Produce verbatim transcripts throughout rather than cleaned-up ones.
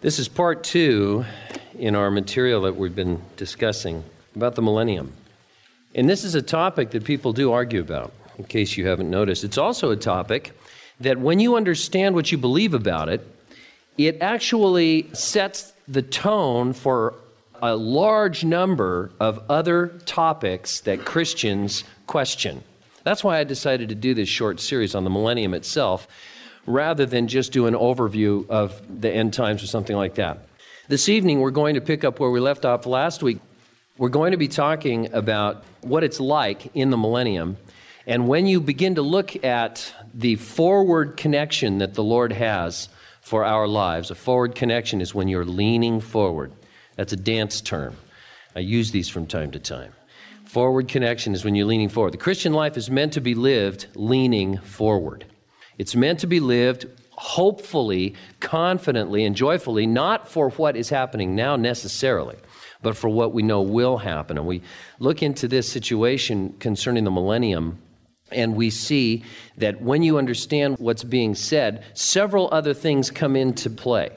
This is part two in our material that we've been discussing about the millennium. And this is a topic that people do argue about, in case you haven't noticed. It's also a topic that when you understand what you believe about it, it actually sets the tone for a large number of other topics that Christians question. That's why I decided to do this short series on the millennium itself, rather than just do an overview of the end times or something like that. This evening, we're going to pick up where we left off last week. We're going to be talking about what it's like in the millennium. And when you begin to look at the forward connection that the Lord has for our lives, a forward connection is when you're leaning forward. That's a dance term. I use these from time to time. Forward connection is when you're leaning forward. The Christian life is meant to be lived leaning forward. It's meant to be lived hopefully, confidently, and joyfully, not for what is happening now necessarily, but for what we know will happen. And we look into this situation concerning the millennium, and we see that when you understand what's being said, several other things come into play.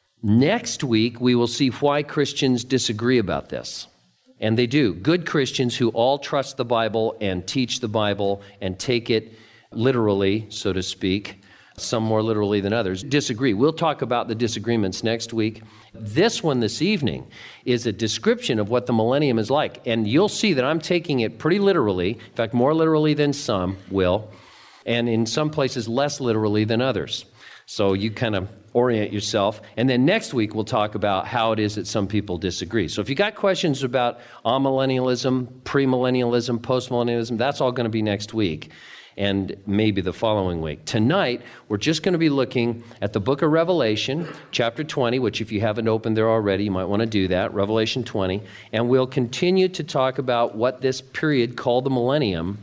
Next week, we will see why Christians disagree about this. And they do. Good Christians who all trust the Bible and teach the Bible and take it literally, so to speak, some more literally than others, disagree. We'll talk about the disagreements next week. This one this evening is a description of what the millennium is like. And you'll see that I'm taking it pretty literally, in fact, more literally than some will, and in some places less literally than others. So you kind of orient yourself. And then next week, we'll talk about how it is that some people disagree. So if you got questions about amillennialism, premillennialism, postmillennialism, that's all going to be next week and maybe the following week. Tonight, we're just going to be looking at the book of Revelation, chapter twenty, which if you haven't opened there already, you might want to do that, Revelation twenty. And we'll continue to talk about what this period called the millennium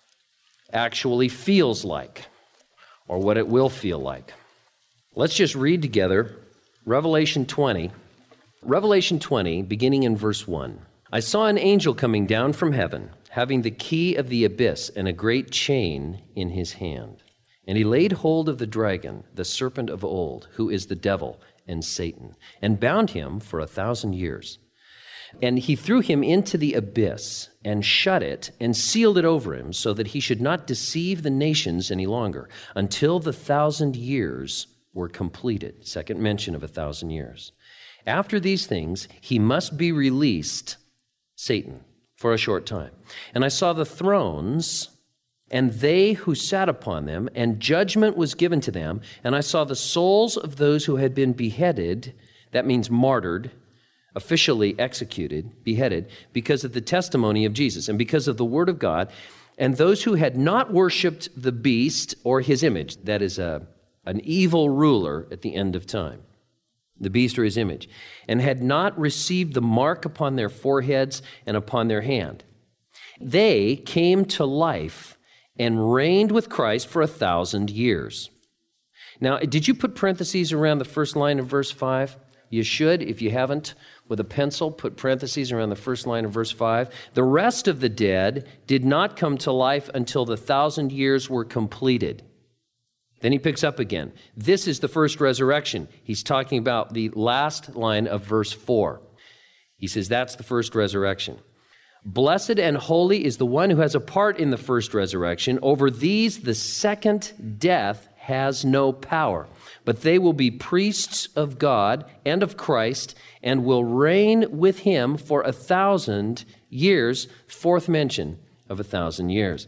actually feels like, or what it will feel like. Let's just read together Revelation twenty. Revelation twenty, beginning in verse one. I saw an angel coming down from heaven, having the key of the abyss and a great chain in his hand. And he laid hold of the dragon, the serpent of old, who is the devil and Satan, and bound him for a thousand years. And he threw him into the abyss and shut it and sealed it over him so that he should not deceive the nations any longer until the thousand years were completed. Second mention of a thousand years. After these things, he must be released, Satan, for a short time. And I saw the thrones and they who sat upon them, and judgment was given to them. And I saw the souls of those who had been beheaded, that means martyred, officially executed, beheaded, because of the testimony of Jesus and because of the word of God, and those who had not worshipped the beast or his image, that is a, an evil ruler at the end of time, the beast or his image, and had not received the mark upon their foreheads and upon their hand. They came to life and reigned with Christ for a thousand years. Now, did you put parentheses around the first line of verse five? You should, if you haven't, with a pencil, put parentheses around the first line of verse five. The rest of the dead did not come to life until the thousand years were completed. Then he picks up again. This is the first resurrection. He's talking about the last line of verse four. He says that's the first resurrection. Blessed and holy is the one who has a part in the first resurrection. Over these, the second death has no power, but they will be priests of God and of Christ and will reign with him for a thousand years. Fourth mention of a thousand years.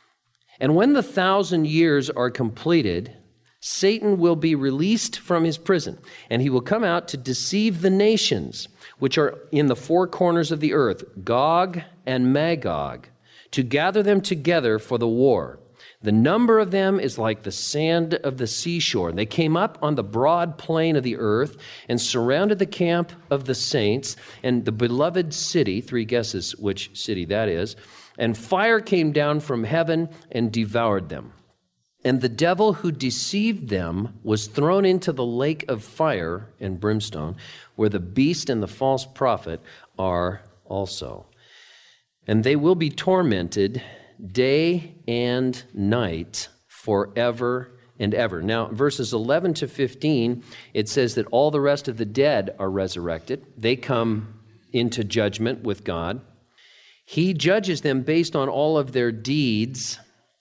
And when the thousand years are completed, Satan will be released from his prison, and he will come out to deceive the nations, which are in the four corners of the earth, Gog and Magog, to gather them together for the war. The number of them is like the sand of the seashore. They came up on the broad plain of the earth and surrounded the camp of the saints and the beloved city, three guesses which city that is, and fire came down from heaven and devoured them. And the devil who deceived them was thrown into the lake of fire and brimstone, where the beast and the false prophet are also. And they will be tormented day and night forever and ever. Now, verses eleven to fifteen, it says that all the rest of the dead are resurrected. They come into judgment with God. He judges them based on all of their deeds.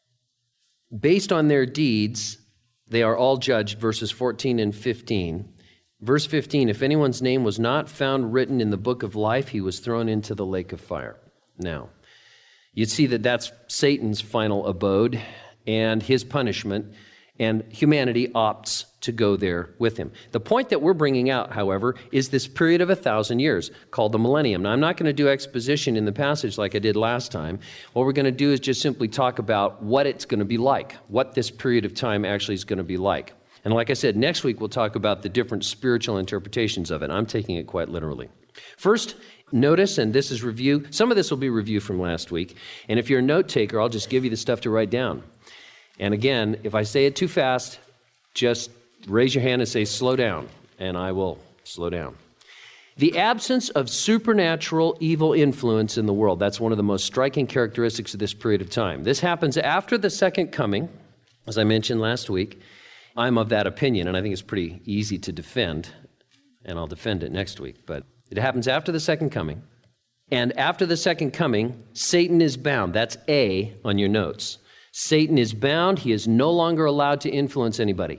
Based on their deeds, they are all judged, verses fourteen and fifteen. Verse fifteen, if anyone's name was not found written in the book of life, he was thrown into the lake of fire. Now, you'd see that that's Satan's final abode and his punishment, and humanity opts to go there with him. The point that we're bringing out, however, is this period of a thousand years called the millennium. Now, I'm not going to do exposition in the passage like I did last time. What we're going to do is just simply talk about what it's going to be like, what this period of time actually is going to be like. And like I said, next week we'll talk about the different spiritual interpretations of it. I'm taking it quite literally. First, notice, and this is review. Some of this will be review from last week. And if you're a note taker, I'll just give you the stuff to write down. And again, if I say it too fast, just raise your hand and say, slow down, and I will slow down. The absence of supernatural evil influence in the world. That's one of the most striking characteristics of this period of time. This happens after the second coming, as I mentioned last week. I'm of that opinion, and I think it's pretty easy to defend, and I'll defend it next week. But it happens after the second coming. And after the second coming, Satan is bound. That's A on your notes. Satan is bound. He is no longer allowed to influence anybody,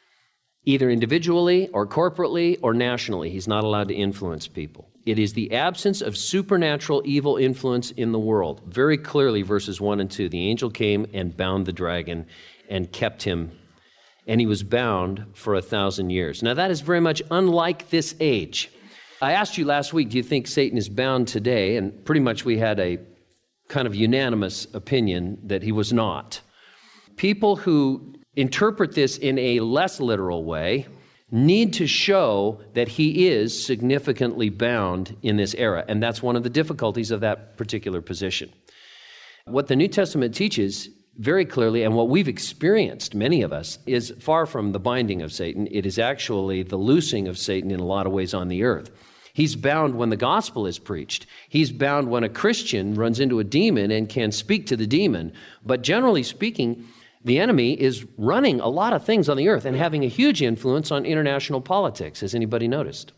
either individually or corporately or nationally. He's not allowed to influence people. It is the absence of supernatural evil influence in the world. Very clearly, verses one and two, the angel came and bound the dragon and kept him, and he was bound for a thousand years. Now, that is very much unlike this age. I asked you last week, do you think Satan is bound today? And pretty much we had a kind of unanimous opinion that he was not. People who interpret this in a less literal way need to show that he is significantly bound in this era, and that's one of the difficulties of that particular position. What the New Testament teaches very clearly, and what we've experienced, many of us, is far from the binding of Satan. It is actually the loosing of Satan in a lot of ways on the earth. He's bound when the gospel is preached. He's bound when a Christian runs into a demon and can speak to the demon. But generally speaking, the enemy is running a lot of things on the earth and having a huge influence on international politics. Has anybody noticed?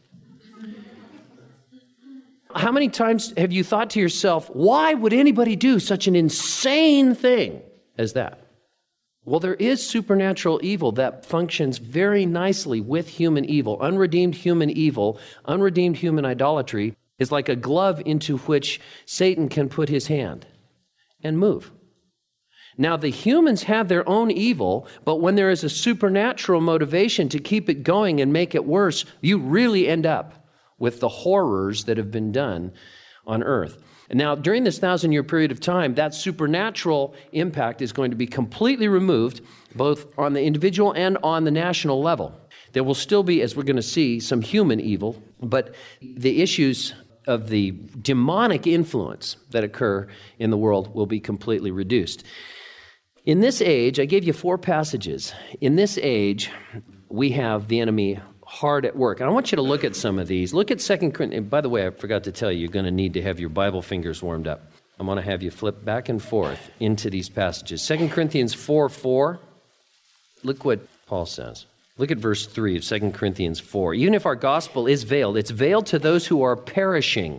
How many times have you thought to yourself, why would anybody do such an insane thing as that? Well, there is supernatural evil that functions very nicely with human evil. Unredeemed human evil, unredeemed human idolatry is like a glove into which Satan can put his hand and move. Now, the humans have their own evil, but when there is a supernatural motivation to keep it going and make it worse, you really end up with the horrors that have been done on earth. And now, during this thousand-year period of time, that supernatural impact is going to be completely removed, both on the individual and on the national level. There will still be, as we're going to see, some human evil, but the issues of the demonic influence that occur in the world will be completely reduced. In this age, I gave you four passages. In this age, we have the enemy hard at work. And I want you to look at some of these. Look at Second Corinthians. By the way, I forgot to tell you, you're going to need to have your Bible fingers warmed up. I'm going to have you flip back and forth into these passages. Second Corinthians four four. Look what Paul says. Look at verse three of Second Corinthians four. Even if our gospel is veiled, it's veiled to those who are perishing,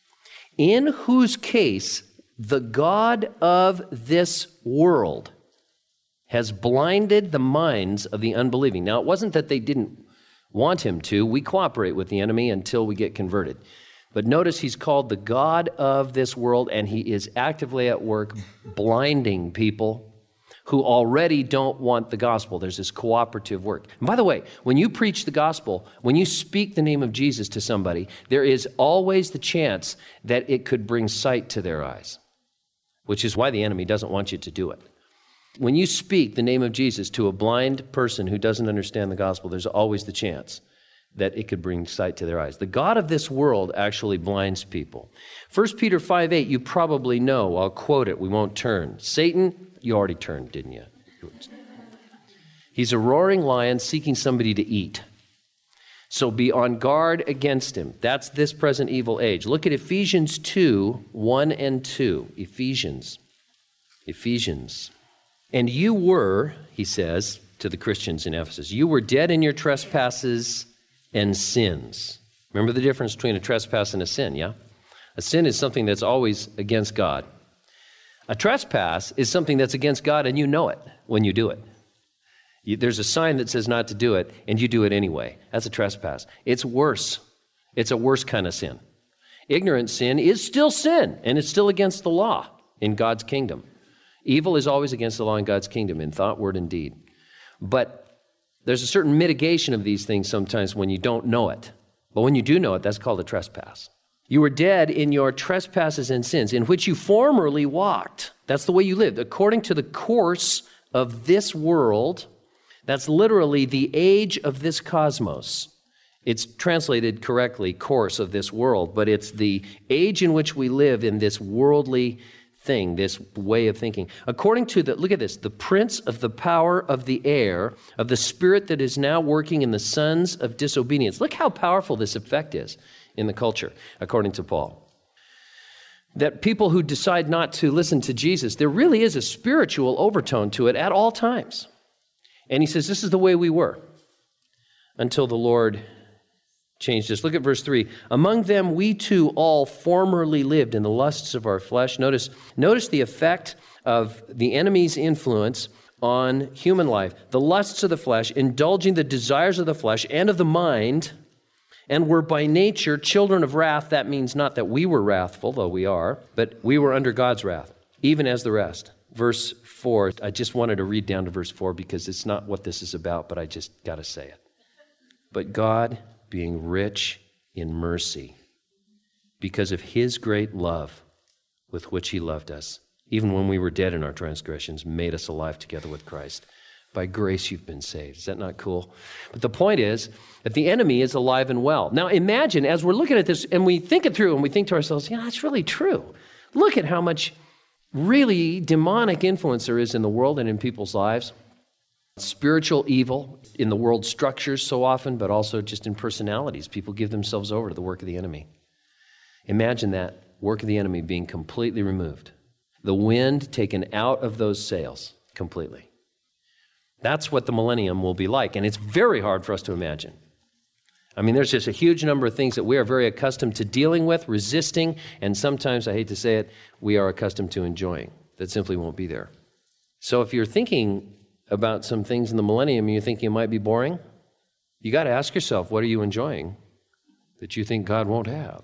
in whose case the God of this world has blinded the minds of the unbelieving. Now, it wasn't that they didn't want him to. We cooperate with the enemy until we get converted. But notice he's called the God of this world, and he is actively at work blinding people who already don't want the gospel. There's this cooperative work. And by the way, when you preach the gospel, when you speak the name of Jesus to somebody, there is always the chance that it could bring sight to their eyes, which is why the enemy doesn't want you to do it. When you speak the name of Jesus to a blind person who doesn't understand the gospel, there's always the chance that it could bring sight to their eyes. The God of this world actually blinds people. First Peter five eight, you probably know. I'll quote it. We won't turn. Satan, you already turned, didn't you? He's a roaring lion seeking somebody to eat. So be on guard against him. That's this present evil age. Look at Ephesians two, one and two. Ephesians. Ephesians. And you were, he says, to the Christians in Ephesus. You were dead in your trespasses and sins. Remember the difference between a trespass and a sin, yeah? A sin is something that's always against God. A trespass is something that's against God, and you know it when you do it. You, there's a sign that says not to do it, and you do it anyway. That's a trespass. It's worse. It's a worse kind of sin. Ignorant sin is still sin, and it's still against the law in God's kingdom. Evil is always against the law in God's kingdom, in thought, word, and deed. But there's a certain mitigation of these things sometimes when you don't know it. But when you do know it, that's called a trespass. You were dead in your trespasses and sins, in which you formerly walked. That's the way you lived, according to the course of this world. That's literally the age of this cosmos. It's translated correctly, course of this world, but it's the age in which we live in this worldly thing, this way of thinking. According to the, look at this, the prince of the power of the air, of the spirit that is now working in the sons of disobedience. Look how powerful this effect is in the culture, according to Paul. That people who decide not to listen to Jesus, there really is a spiritual overtone to it at all times. And he says, this is the way we were until the Lord changed us. Look at verse three. Among them we too all formerly lived in the lusts of our flesh. Notice, notice the effect of the enemy's influence on human life. The lusts of the flesh, indulging the desires of the flesh and of the mind, and were by nature children of wrath. That means not that we were wrathful, though we are, but we were under God's wrath, even as the rest. Verse four, I just wanted to read down to verse four because it's not what this is about, but I just got to say it. But God, being rich in mercy, because of his great love with which he loved us, even when we were dead in our transgressions, made us alive together with Christ. By grace you've been saved. Is that not cool? But the point is that the enemy is alive and well. Now imagine, as we're looking at this, and we think it through, and we think to ourselves, yeah, that's really true. Look at how much really demonic influence there is in the world and in people's lives. Spiritual evil in the world structures so often, but also just in personalities. People give themselves over to the work of the enemy. Imagine that work of the enemy being completely removed. The wind taken out of those sails completely. That's what the millennium will be like, and it's very hard for us to imagine. I mean, there's just a huge number of things that we are very accustomed to dealing with, resisting, and sometimes, I hate to say it, we are accustomed to enjoying that simply won't be there. So if you're thinking about some things in the millennium and you think you might be boring, you got to ask yourself, what are you enjoying that you think God won't have?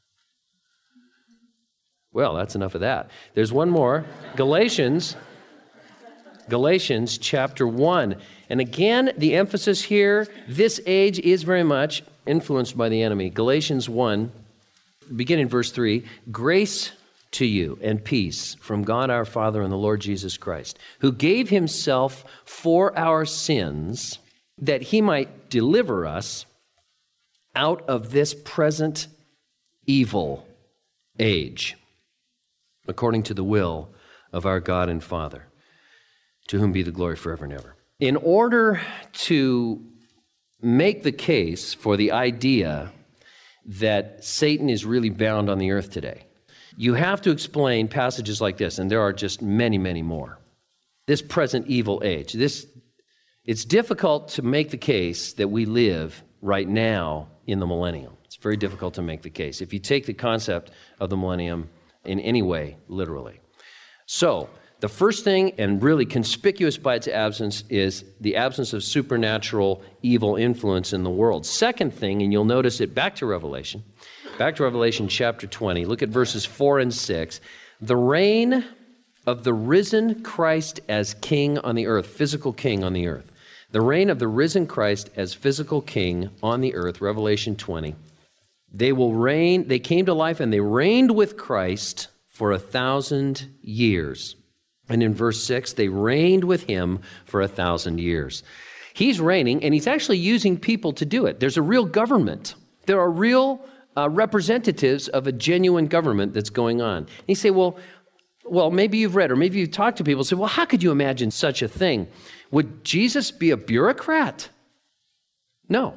Well, that's enough of that. There's one more, Galatians, Galatians chapter one. And again, the emphasis here, this age is very much influenced by the enemy. Galatians one, beginning verse three, grace to you and peace from God our Father and the Lord Jesus Christ, who gave himself for our sins that he might deliver us out of this present evil age, according to the will of our God and Father, to whom be the glory forever and ever. In order to make the case for the idea that Satan is really bound on the earth today, you have to explain passages like this, and there are just many, many more. This present evil age. This, it's difficult to make the case that we live right now in the millennium. It's very difficult to make the case if you take the concept of the millennium in any way, literally. So, the first thing, and really conspicuous by its absence, is the absence of supernatural evil influence in the world. Second thing, and you'll notice it back to Revelation, back to Revelation chapter twenty, look at verses four and six. The reign of the risen Christ as king on the earth, physical king on the earth. The reign of the risen Christ as physical king on the earth, Revelation twenty. They will reign, they came to life and they reigned with Christ for a thousand years. And in verse six, they reigned with him for a thousand years. He's reigning, and he's actually using people to do it. There's a real government. There are real uh, representatives of a genuine government that's going on. And you say, well, well, maybe you've read, or maybe you've talked to people and say, well, how could you imagine such a thing? Would Jesus be a bureaucrat? No.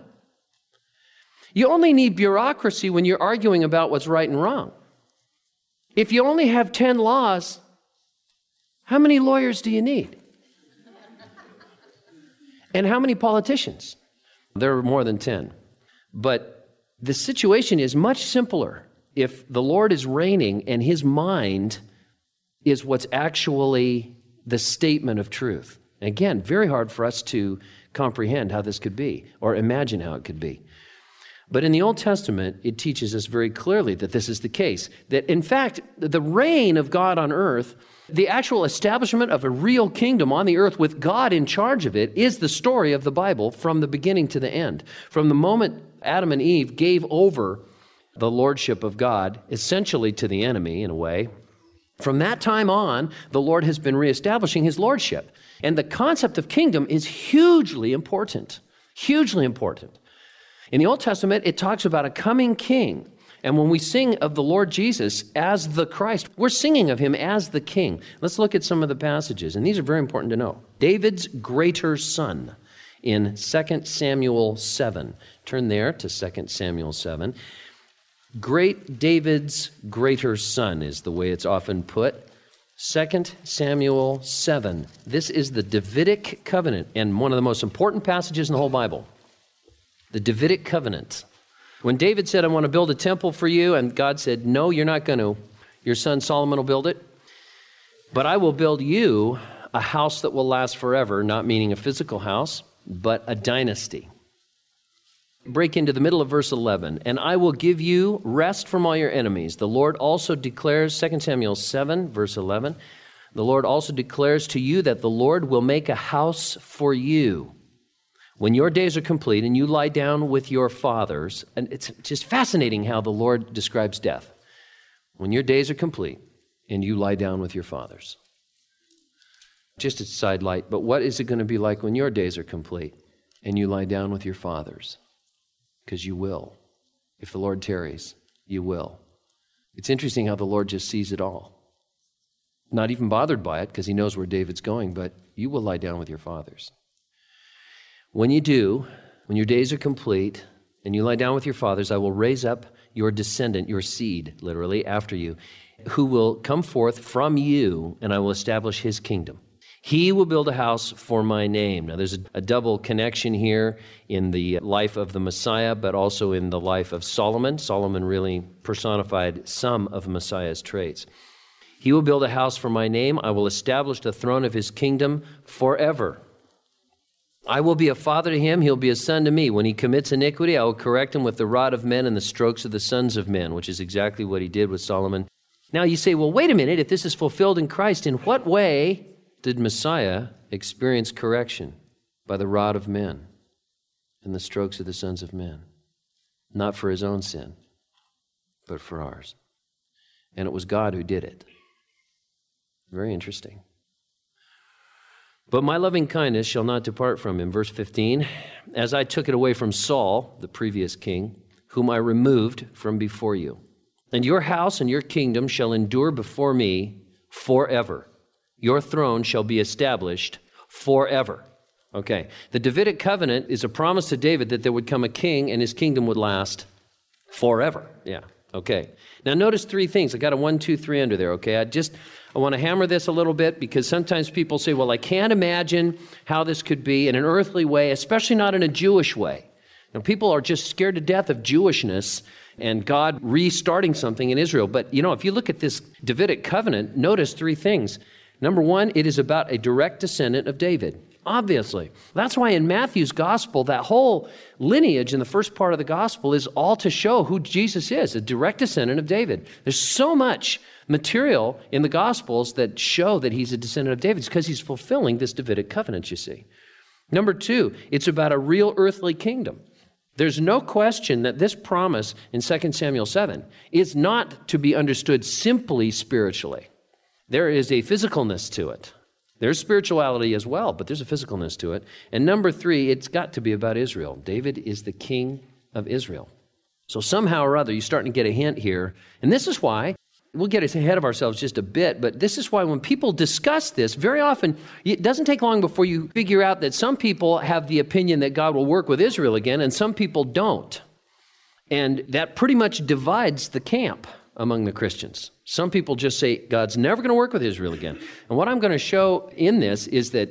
You only need bureaucracy when you're arguing about what's right and wrong. If you only have ten laws, how many lawyers do you need? And how many politicians? There are more than ten. But the situation is much simpler if the Lord is reigning and his mind is what's actually the statement of truth. Again, very hard for us to comprehend how this could be or imagine how it could be. But in the Old Testament, it teaches us very clearly that this is the case. That in fact, the reign of God on earth, the actual establishment of a real kingdom on the earth with God in charge of it, is the story of the Bible from the beginning to the end. From the moment Adam and Eve gave over the lordship of God, essentially to the enemy in a way, from that time on, the Lord has been reestablishing his lordship. And the concept of kingdom is hugely important, hugely important. In the Old Testament, it talks about a coming king. And when we sing of the Lord Jesus as the Christ, we're singing of him as the king. Let's look at some of the passages, and these are very important to know. David's greater son in Second Samuel seven. Turn there to Second Samuel seven. Great David's greater son is the way it's often put. Second Samuel seven. This is the Davidic covenant, and one of the most important passages in the whole Bible. The Davidic covenant. When David said, I want to build a temple for you, and God said, no, you're not going to. Your son Solomon will build it. But I will build you a house that will last forever, not meaning a physical house, but a dynasty. Break into the middle of verse eleven. And I will give you rest from all your enemies. The Lord also declares, Second Samuel seven, verse eleven, the Lord also declares to you that the Lord will make a house for you. When your days are complete and you lie down with your fathers, and it's just fascinating how the Lord describes death. When your days are complete and you lie down with your fathers. Just a side light, but what is it going to be like when your days are complete and you lie down with your fathers? Because you will. If the Lord tarries, you will. It's interesting how the Lord just sees it all. Not even bothered by it because he knows where David's going, but you will lie down with your fathers. When you do, when your days are complete and you lie down with your fathers, I will raise up your descendant, your seed, literally, after you, who will come forth from you, and I will establish his kingdom. He will build a house for my name. Now, there's a, a double connection here in the life of the Messiah, but also in the life of Solomon. Solomon really personified some of Messiah's traits. He will build a house for my name. I will establish the throne of his kingdom forever. I will be a father to him, he'll be a son to me. When he commits iniquity, I will correct him with the rod of men and the strokes of the sons of men, which is exactly what he did with Solomon. Now you say, well, wait a minute, if this is fulfilled in Christ, in what way did Messiah experience correction? By the rod of men and the strokes of the sons of men. Not for his own sin, but for ours. And it was God who did it. Very interesting. But my loving kindness shall not depart from him. Verse fifteen, as I took it away from Saul, the previous king, whom I removed from before you. And your house and your kingdom shall endure before me forever. Your throne shall be established forever. Okay, the Davidic covenant is a promise to David that there would come a king and his kingdom would last forever. Yeah, okay. Now notice three things. I got a one, two, three under there, okay? I just... I want to hammer this a little bit because sometimes people say, well, I can't imagine how this could be in an earthly way, especially not in a Jewish way. Now, people are just scared to death of Jewishness and God restarting something in Israel. But, you know, if you look at this Davidic covenant, notice three things. Number one, it is about a direct descendant of David. Obviously. That's why in Matthew's gospel, that whole lineage in the first part of the gospel is all to show who Jesus is, a direct descendant of David. There's so much material in the Gospels that show that he's a descendant of David. It's because he's fulfilling this Davidic covenant, you see. Number two, it's about a real earthly kingdom. There's no question that this promise in Second Samuel seven is not to be understood simply spiritually. There is a physicalness to it. There's spirituality as well, but there's a physicalness to it. And number three, it's got to be about Israel. David is the king of Israel. So somehow or other, you're starting to get a hint here. And this is why we'll get ahead of ourselves just a bit, but this is why when people discuss this, very often, it doesn't take long before you figure out that some people have the opinion that God will work with Israel again, and some people don't. And that pretty much divides the camp among the Christians. Some people just say, God's never going to work with Israel again. And what I'm going to show in this is that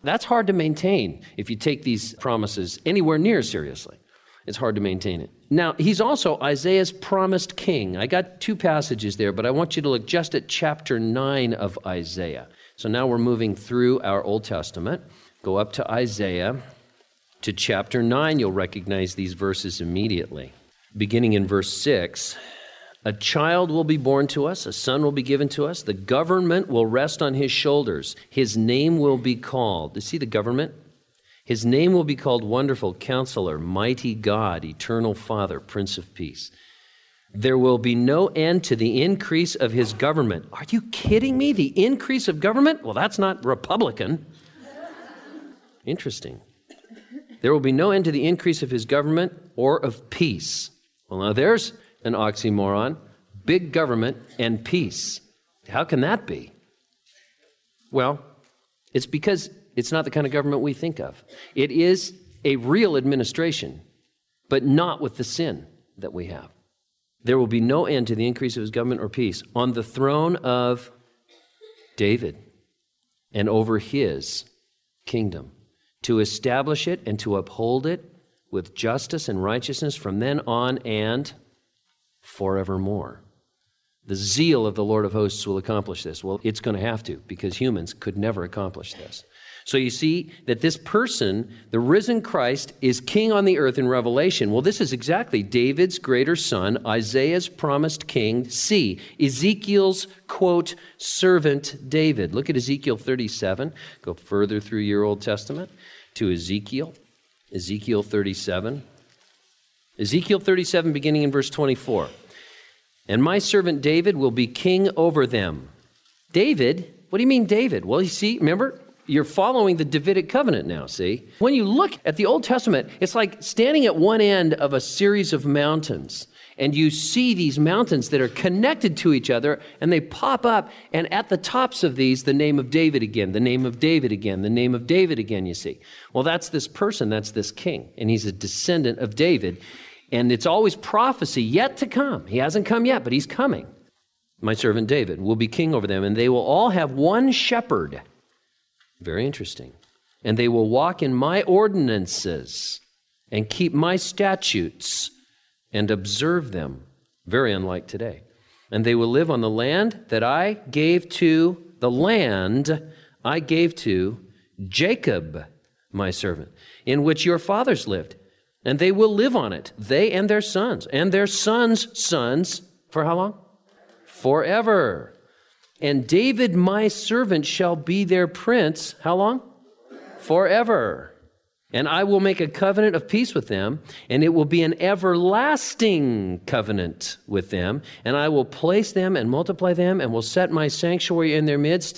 That's hard to maintain if you take these promises anywhere near seriously. It's hard to maintain it. Now, he's also Isaiah's promised king. I got two passages there, but I want you to look just at chapter nine of Isaiah. So now we're moving through our Old Testament. Go up to Isaiah, to chapter nine. You'll recognize these verses immediately. Beginning in verse six, a child will be born to us, a son will be given to us, the government will rest on his shoulders. His name will be called. You see the government? His name will be called Wonderful Counselor, Mighty God, Eternal Father, Prince of Peace. There will be no end to the increase of his government. Are you kidding me? The increase of government? Well, that's not Republican. Interesting. There will be no end to the increase of his government or of peace. Well, now there's an oxymoron. Big government and peace. How can that be? Well, it's because it's not the kind of government we think of. It is a real administration, but not with the sin that we have. There will be no end to the increase of his government or peace on the throne of David and over his kingdom, to establish it and to uphold it with justice and righteousness from then on and forevermore. The zeal of the Lord of hosts will accomplish this. Well, it's going to have to, because humans could never accomplish this. So you see that this person, the risen Christ, is king on the earth in Revelation. Well, this is exactly David's greater son, Isaiah's promised king. See, Ezekiel's, quote, servant David. Look at Ezekiel thirty-seven. Go further through your Old Testament to Ezekiel. Ezekiel thirty-seven. Ezekiel thirty-seven, beginning in verse twenty-four. And my servant David will be king over them. David? What do you mean David? Well, you see, remember, you're following the Davidic covenant now, see? When you look at the Old Testament, it's like standing at one end of a series of mountains, and you see these mountains that are connected to each other, and they pop up, and at the tops of these, the name of David again, the name of David again, the name of David again, you see. Well, that's this person, that's this king, and he's a descendant of David, and it's always prophecy yet to come. He hasn't come yet, but he's coming. My servant David will be king over them, and they will all have one shepherd. Very interesting. And they will walk in my ordinances and keep my statutes and observe them. Very unlike today. And they will live on the land that I gave to, the land I gave to Jacob, my servant, in which your fathers lived. And they will live on it, they and their sons, and their sons' sons, for how long? Forever. And David, my servant, shall be their prince. How long? Forever. And I will make a covenant of peace with them, and it will be an everlasting covenant with them. And I will place them and multiply them, and will set my sanctuary in their midst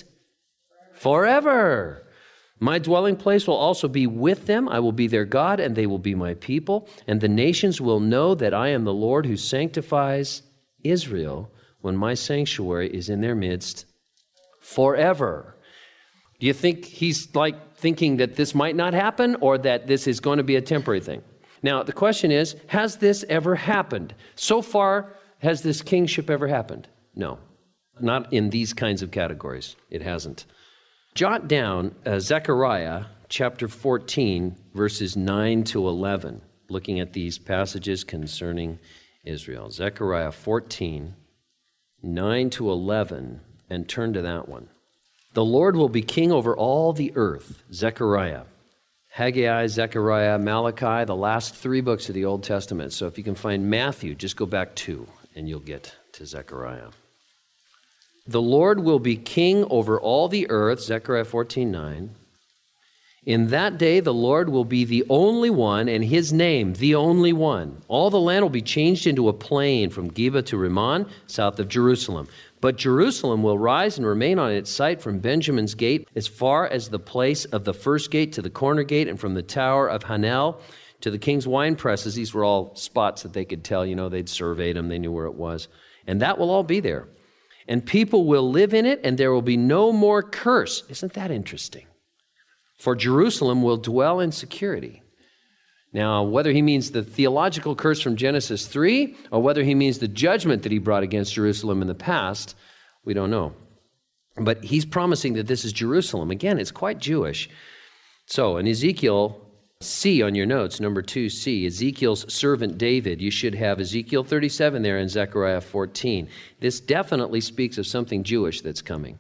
forever. My dwelling place will also be with them. I will be their God, and they will be my people. And the nations will know that I am the Lord who sanctifies Israel, when my sanctuary is in their midst forever. Do you think he's like thinking that this might not happen, or that this is going to be a temporary thing? Now, the question is, has this ever happened? So far, has this kingship ever happened? No, not in these kinds of categories. It hasn't. Jot down uh, Zechariah chapter fourteen, verses nine to eleven, looking at these passages concerning Israel. Zechariah fourteen, nine to eleven, and turn to that one. The Lord will be king over all the earth. Zechariah. Haggai, Zechariah, Malachi, the last three books of the Old Testament. So if you can find Matthew, just go back two, and you'll get to Zechariah. The Lord will be king over all the earth. Zechariah fourteen, nine. In that day, the Lord will be the only one, and his name, the only one. All the land will be changed into a plain from Geba to Rimmon, south of Jerusalem. But Jerusalem will rise and remain on its site from Benjamin's gate, as far as the place of the first gate to the corner gate, and from the tower of Hanel to the king's wine presses. These were all spots that they could tell, you know, they'd surveyed them, they knew where it was. And that will all be there. And people will live in it, and there will be no more curse. Isn't that interesting? For Jerusalem will dwell in security. Now, whether he means the theological curse from Genesis three, or whether he means the judgment that he brought against Jerusalem in the past, we don't know. But he's promising that this is Jerusalem. Again, it's quite Jewish. So in Ezekiel C on your notes, number two C, Ezekiel's servant David, you should have Ezekiel thirty-seven there and Zechariah fourteen. This definitely speaks of something Jewish that's coming.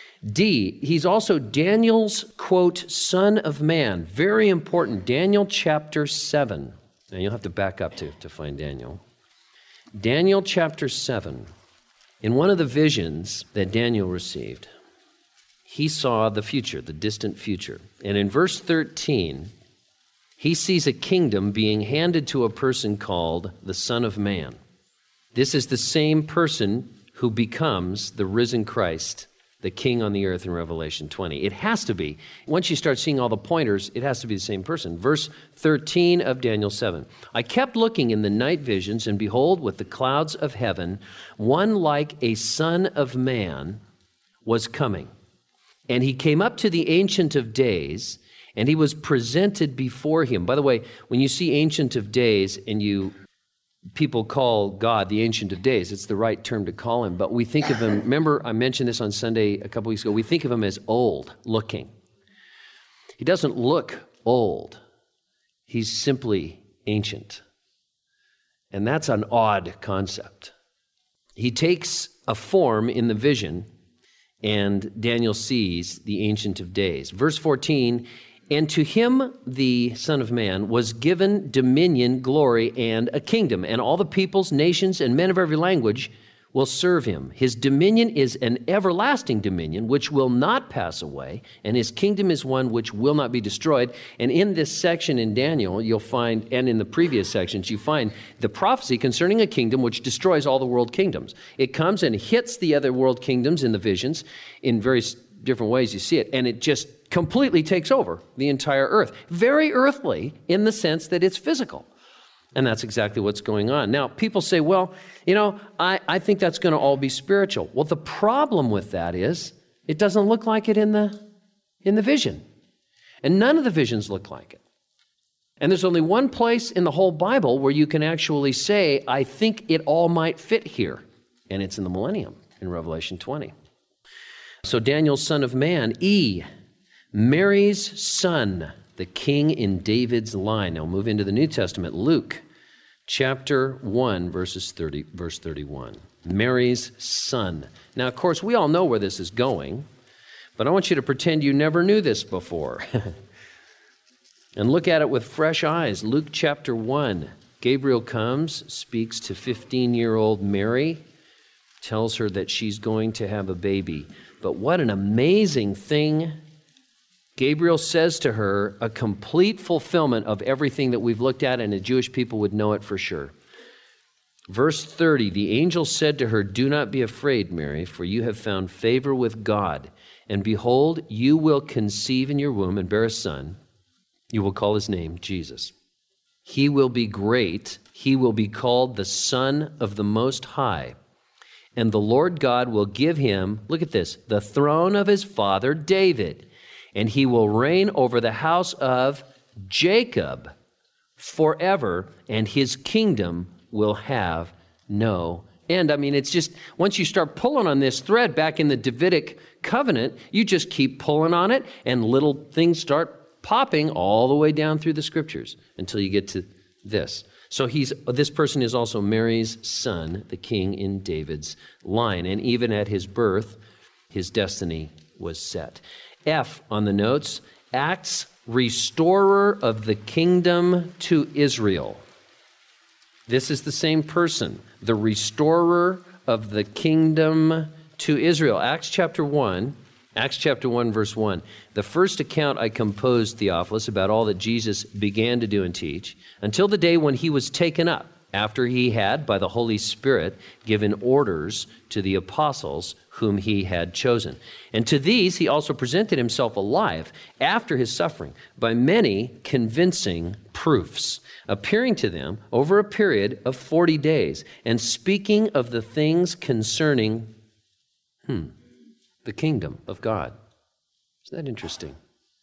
D, he's also Daniel's, quote, son of man. Very important, Daniel chapter seven. Now you'll have to back up to, to find Daniel. Daniel chapter seven. In one of the visions that Daniel received, he saw the future, the distant future. And in verse thirteen, he sees a kingdom being handed to a person called the Son of Man. This is the same person who becomes the risen Christ, the King on the earth in Revelation twenty. It has to be. Once you start seeing all the pointers, it has to be the same person. Verse thirteen of Daniel seven. I kept looking in the night visions, and behold, with the clouds of heaven, one like a son of man was coming. And he came up to the Ancient of Days, and he was presented before him. By the way, when you see Ancient of Days and you people call God the Ancient of Days, it's the right term to call him, but we think of him, remember I mentioned this on Sunday a couple weeks ago, we think of him as old looking. He doesn't look old. He's simply ancient. And that's an odd concept. He takes a form in the vision, and Daniel sees the Ancient of Days. Verse fourteen, and to him, the Son of Man, was given dominion, glory, and a kingdom, and all the peoples, nations, and men of every language will serve him. His dominion is an everlasting dominion, which will not pass away, and his kingdom is one which will not be destroyed. And in this section in Daniel, you'll find, and in the previous sections, you find the prophecy concerning a kingdom which destroys all the world kingdoms. It comes and hits the other world kingdoms in the visions in various different ways you see it, and it just completely takes over the entire earth. Very earthly in the sense that it's physical. And that's exactly what's going on. Now, people say, well, you know, I, I think that's going to all be spiritual. Well, the problem with that is it doesn't look like it in the, in the vision. And none of the visions look like it. And there's only one place in the whole Bible where you can actually say, I think it all might fit here. And it's in the millennium, in Revelation twenty. So Daniel's son of man, E, Mary's son, the king in David's line. Now move into the New Testament, Luke chapter one, verses thirty, verse thirty-one. Mary's son. Now, of course, we all know where this is going, but I want you to pretend you never knew this before. And look at it with fresh eyes. Luke chapter one. Gabriel comes, speaks to fifteen-year-old Mary, tells her that she's going to have a baby. But what an amazing thing. Gabriel says to her, a complete fulfillment of everything that we've looked at, and the Jewish people would know it for sure. Verse thirty, the angel said to her, do not be afraid, Mary, for you have found favor with God. And behold, you will conceive in your womb and bear a son. You will call his name Jesus. He will be great. He will be called the Son of the Most High. And the Lord God will give him, look at this, the throne of his father David. And he will reign over the house of Jacob forever, and his kingdom will have no end. I mean, it's just, once you start pulling on this thread back in the Davidic covenant, you just keep pulling on it, and little things start popping all the way down through the scriptures until you get to this. So he's this person is also Mary's son, the king in David's line. And even at his birth, his destiny was set. F on the notes, Acts, restorer of the kingdom to Israel. This is the same person, the restorer of the kingdom to Israel. Acts chapter one, Acts chapter one, verse one. The first account I composed, Theophilus, about all that Jesus began to do and teach, until the day when he was taken up, after he had, by the Holy Spirit, given orders to the apostles whom he had chosen. And to these he also presented himself alive after his suffering by many convincing proofs, appearing to them over a period of forty days, and speaking of the things concerning hmm, the kingdom of God. Isn't that interesting?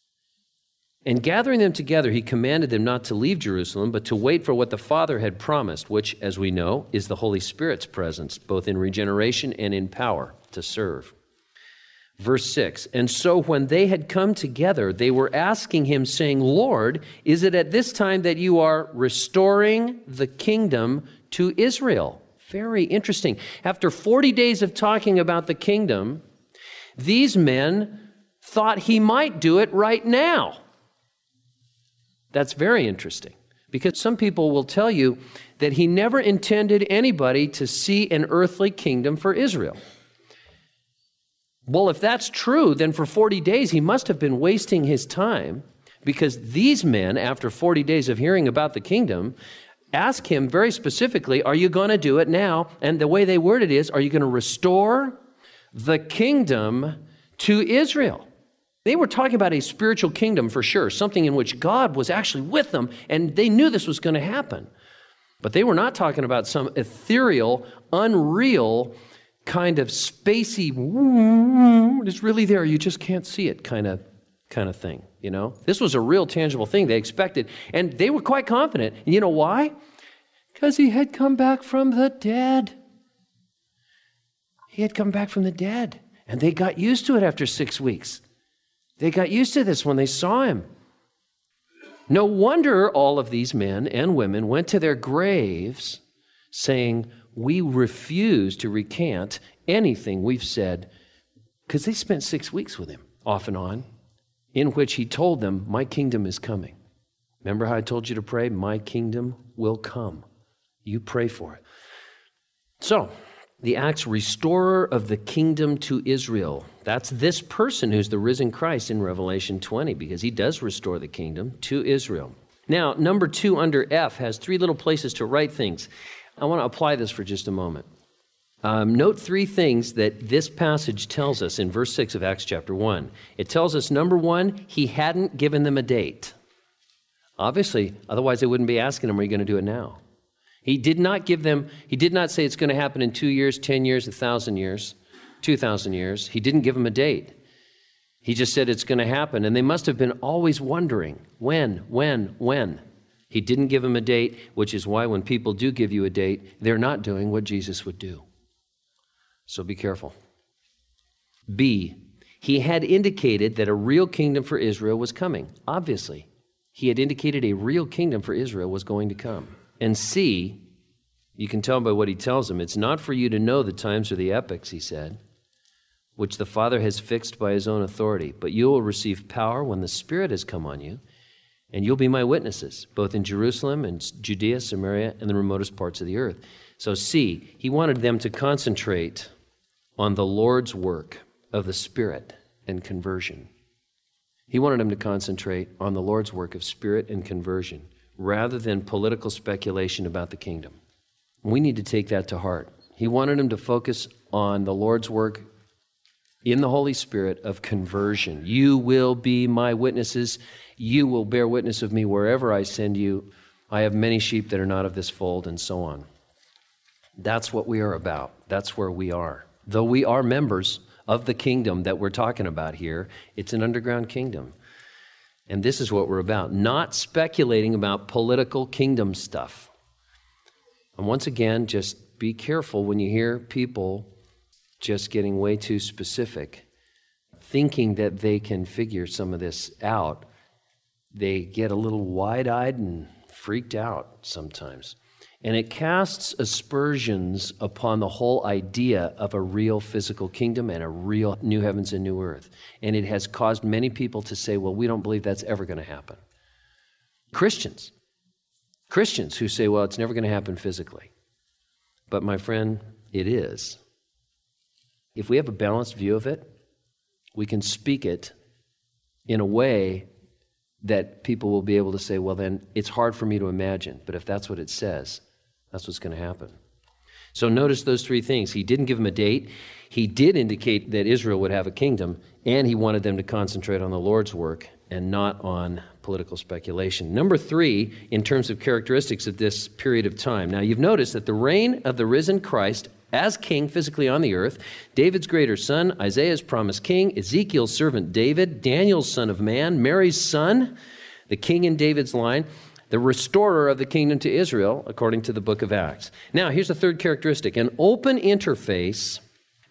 And gathering them together, he commanded them not to leave Jerusalem, but to wait for what the Father had promised, which, as we know, is the Holy Spirit's presence, both in regeneration and in power to serve. Verse six, and so when they had come together, they were asking him, saying, Lord, is it at this time that you are restoring the kingdom to Israel? Very interesting. After forty days of talking about the kingdom, these men thought he might do it right now. That's very interesting, because some people will tell you that he never intended anybody to see an earthly kingdom for Israel. Well, if that's true, then for forty days he must have been wasting his time, because these men, after forty days of hearing about the kingdom, ask him very specifically, are you going to do it now? And the way they word it is, are you going to restore the kingdom to Israel? They were talking about a spiritual kingdom for sure, something in which God was actually with them, and they knew this was going to happen. But they were not talking about some ethereal, unreal, kind of spacey, it's really there, you just can't see it kind of kind of thing, you know? This was a real tangible thing they expected, and they were quite confident. And you know why? Because he had come back from the dead. He had come back from the dead, and they got used to it after six weeks. They got used to this when they saw him. No wonder all of these men and women went to their graves saying, we refuse to recant anything we've said, because they spent six weeks with him, off and on, in which he told them, my kingdom is coming. Remember how I told you to pray? My kingdom will come. You pray for it. So, the Acts restorer of the kingdom to Israel. That's this person who's the risen Christ in Revelation twenty, because he does restore the kingdom to Israel. Now, number two under F has three little places to write things. I want to apply this for just a moment. Um, note three things that this passage tells us in verse six of Acts chapter one. It tells us, number one, he hadn't given them a date. Obviously, otherwise they wouldn't be asking him, are you going to do it now? He did not give them, he did not say it's going to happen in two years, ten years, a thousand years, two thousand years. He didn't give them a date. He just said it's going to happen. And they must have been always wondering, when, when, when? He didn't give them a date, which is why when people do give you a date, they're not doing what Jesus would do. So be careful. B, he had indicated that a real kingdom for Israel was coming. Obviously, he had indicated a real kingdom for Israel was going to come. And C, you can tell by what he tells them, it's not for you to know the times or the epochs, he said, which the Father has fixed by his own authority, but you will receive power when the Spirit has come on you, and you'll be my witnesses, both in Jerusalem and Judea, Samaria, and the remotest parts of the earth. So C, he wanted them to concentrate on the Lord's work of the Spirit and conversion. He wanted them to concentrate on the Lord's work of Spirit and conversion, rather than political speculation about the kingdom. We need to take that to heart. He wanted them to focus on the Lord's work in the Holy Spirit of conversion. You will be my witnesses. You will bear witness of me wherever I send you. I have many sheep that are not of this fold, and so on. That's what we are about. That's where we are. Though we are members of the kingdom that we're talking about here, it's an underground kingdom. And this is what we're about, not speculating about political kingdom stuff. And once again, just be careful when you hear people just getting way too specific, thinking that they can figure some of this out. They get a little wide-eyed and freaked out sometimes. And it casts aspersions upon the whole idea of a real physical kingdom and a real new heavens and new earth. And it has caused many people to say, well, we don't believe that's ever going to happen. Christians. Christians who say, well, it's never going to happen physically. But my friend, it is. If we have a balanced view of it, we can speak it in a way that people will be able to say, well, then it's hard for me to imagine. But if that's what it says, that's what's going to happen. So notice those three things. He didn't give them a date. He did indicate that Israel would have a kingdom, and he wanted them to concentrate on the Lord's work and not on political speculation. Number three, in terms of characteristics of this period of time. Now, you've noticed that the reign of the risen Christ as king physically on the earth, David's greater son, Isaiah's promised king, Ezekiel's servant David, Daniel's son of man, Mary's son, the king in David's line, the restorer of the kingdom to Israel, according to the book of Acts. Now, here's the third characteristic, an open interface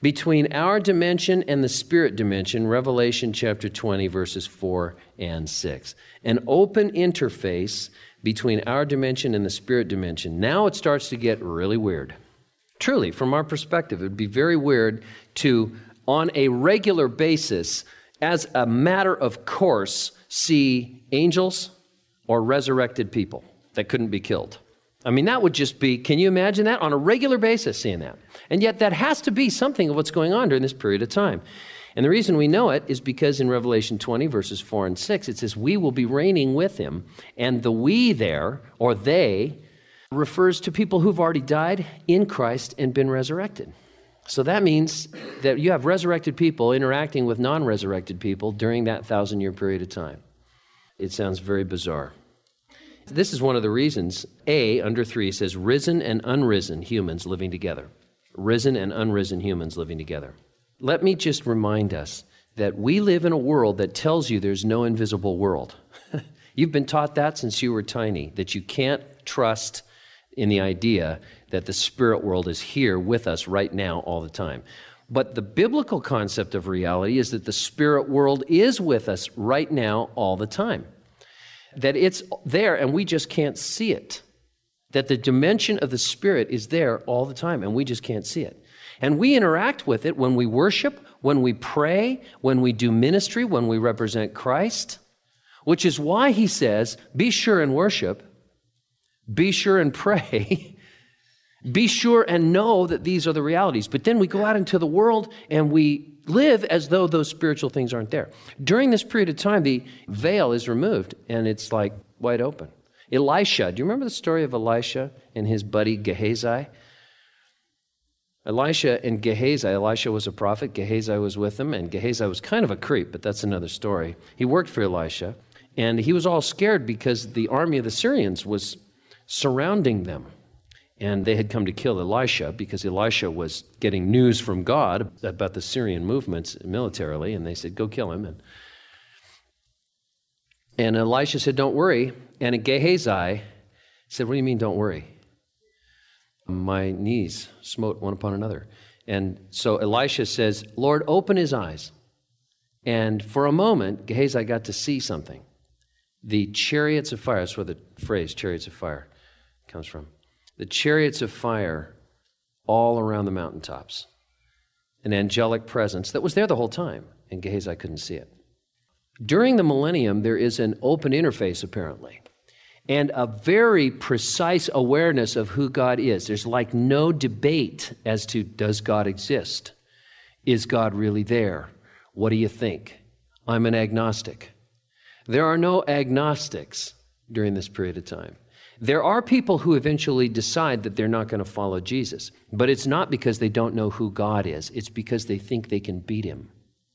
between our dimension and the spirit dimension, Revelation chapter twenty, verses four and six. An open interface between our dimension and the spirit dimension. Now it starts to get really weird. Truly, from our perspective, it would be very weird to, on a regular basis, as a matter of course, see angels or resurrected people that couldn't be killed. I mean, that would just be, can you imagine that? On a regular basis, seeing that. And yet that has to be something of what's going on during this period of time. And the reason we know it is because in Revelation twenty, verses four and six, it says, we will be reigning with him. And the we there, or they, refers to people who've already died in Christ and been resurrected. So that means that you have resurrected people interacting with non-resurrected people during that thousand-year period of time. It sounds very bizarre. This is one of the reasons, A, under three, says risen and unrisen humans living together. Risen and unrisen humans living together. Let me just remind us that we live in a world that tells you there's no invisible world. You've been taught that since you were tiny, that you can't trust in the idea that the spirit world is here with us right now all the time. But the biblical concept of reality is that the spirit world is with us right now all the time. That it's there and we just can't see it. That the dimension of the spirit is there all the time and we just can't see it. And we interact with it when we worship, when we pray, when we do ministry, when we represent Christ, which is why he says, be sure and worship, be sure and pray, be sure and know that these are the realities. But then we go out into the world and we live as though those spiritual things aren't there. During this period of time, the veil is removed and it's like wide open. Elisha, do you remember the story of Elisha and his buddy Gehazi? Elisha and Gehazi, Elisha was a prophet, Gehazi was with him, and Gehazi was kind of a creep, but that's another story. He worked for Elisha, and he was all scared because the army of the Syrians was surrounding them. And they had come to kill Elisha because Elisha was getting news from God about the Syrian movements militarily, and they said, go kill him. And, and Elisha said, don't worry. And Gehazi said, what do you mean, don't worry? My knees smote one upon another. And so Elisha says, Lord, open his eyes. And for a moment, Gehazi got to see something. The chariots of fire, that's where the phrase chariots of fire comes from. The chariots of fire all around the mountaintops. An angelic presence that was there the whole time, and Gehazi couldn't see it. During the millennium, there is an open interface, apparently, and a very precise awareness of who God is. There's like no debate as to, does God exist? Is God really there? What do you think? I'm an agnostic. There are no agnostics during this period of time. There are people who eventually decide that they're not going to follow Jesus, but it's not because they don't know who God is. It's because they think they can beat him.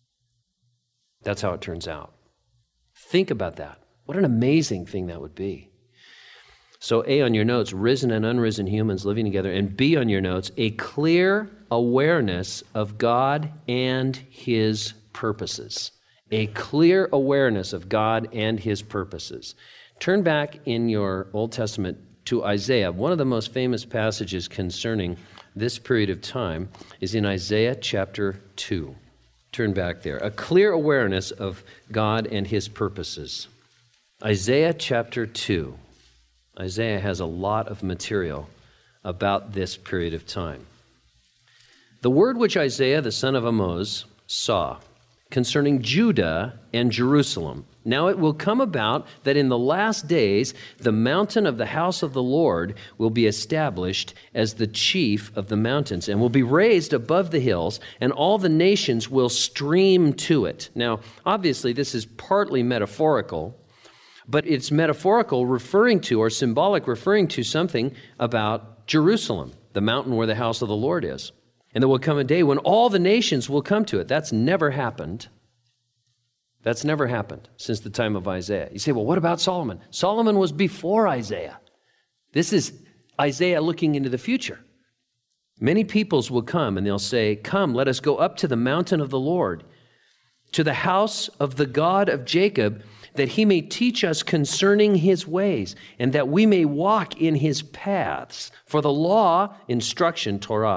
That's how it turns out. Think about that. What an amazing thing that would be. So A on your notes, risen and unrisen humans living together, and B on your notes, a clear awareness of God and his purposes. A clear awareness of God and his purposes. Turn back in your Old Testament to Isaiah. One of the most famous passages concerning this period of time is in Isaiah chapter two. Turn back there. A clear awareness of God and his purposes. Isaiah chapter two. Isaiah has a lot of material about this period of time. The word which Isaiah, the son of Amoz, saw concerning Judah and Jerusalem. Now it will come about that in the last days the mountain of the house of the Lord will be established as the chief of the mountains and will be raised above the hills, and all the nations will stream to it. Now, obviously, this is partly metaphorical, but it's metaphorical referring to, or symbolic referring to, something about Jerusalem, the mountain where the house of the Lord is. And there will come a day when all the nations will come to it. That's never happened. That's never happened since the time of Isaiah. You say, well, what about Solomon? Solomon was before Isaiah. This is Isaiah looking into the future. Many peoples will come and they'll say, come, let us go up to the mountain of the Lord, to the house of the God of Jacob, that he may teach us concerning his ways, and that we may walk in his paths. For the law, instruction, Torah,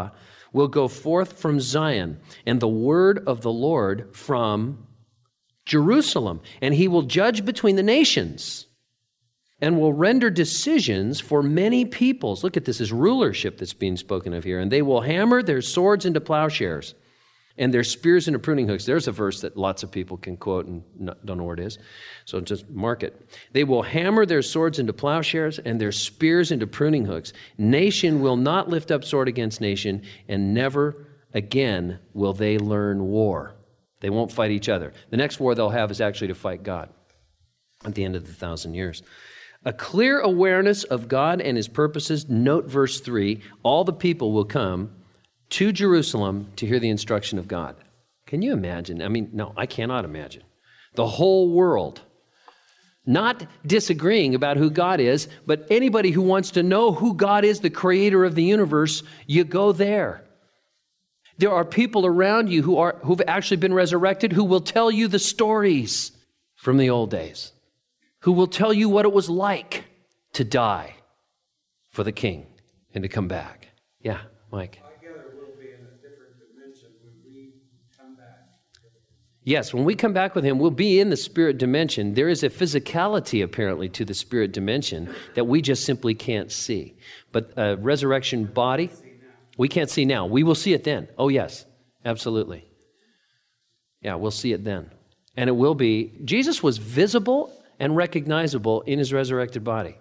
will go forth from Zion, and the word of the Lord from Jerusalem. And he will judge between the nations and will render decisions for many peoples. Look at this as rulership that's being spoken of here. And they will hammer their swords into plowshares and their spears into pruning hooks. There's a verse that lots of people can quote and not, don't know where it is. So just mark it. They will hammer their swords into plowshares and their spears into pruning hooks. Nation will not lift up sword against nation, and never again will they learn war. They won't fight each other. The next war they'll have is actually to fight God at the end of the thousand years. A clear awareness of God and his purposes. Note verse three, all the people will come to Jerusalem to hear the instruction of God. Can you imagine? I mean, no, I cannot imagine. The whole world, not disagreeing about who God is, but anybody who wants to know who God is, the creator of the universe, you go there. There are people around you who are, who've actually been resurrected who will tell you the stories from the old days, who will tell you what it was like to die for the King and to come back. Yeah, Mike. I gather we'll be in a different dimension when we come back. Yes, when we come back with him, we'll be in the spirit dimension. There is a physicality, apparently, to the spirit dimension that we just simply can't see. But a resurrection body, we can't see now. We will see it then. Oh, yes, absolutely. Yeah, we'll see it then. And it will be, Jesus was visible and recognizable in his resurrected body.